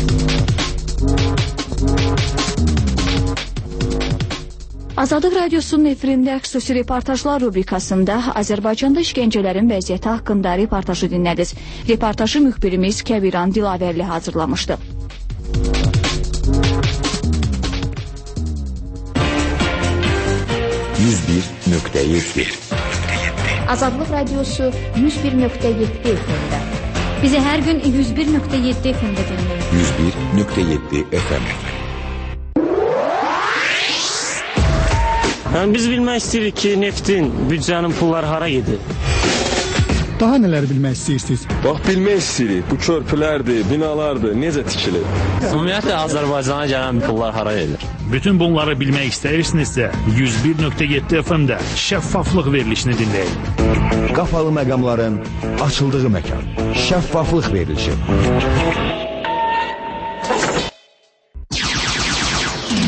Azadlıq Radiosunun efirində xüsusi reportajlar rubrikasında Azərbaycanda işgəncələrin vəziyyəti haqqında reportajı dinlədiniz. Reportajı müxbirimiz Kəbiran Dilavərli hazırlamışdı. yüz bir nöqtə yeddi Azadlıq Radiosu yüz bir nöqtə yeddi F M-də. Bizi hər gün yüz bir nöqtə yeddi F M-də dinləyin. yüz bir nöqtə yeddi F M. Yəni biz bilmək istəyirik ki, neftin, büdcənin pulları hara gedir? Daha nələr bilmək istəyirsiniz? Bax, bilmək istəyirik. Bu körpülərdir, binalardır, necə tikilir? Ümumiyyətlə, Azərbaycana gələn pullar hara gedir? Bütün bunları bilmək istəyirsinizsə, yüz bir nöqtə yeddi F M-də şəffaflıq verilişini dinləyin. Qapalı məqamların açıldığı məkan. Şəffaflıq verilişi.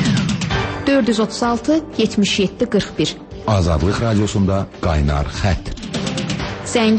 dörd yüz otuz altı yetmiş yeddi qırx bir Azadlıq Radiosunda qaynar xətt.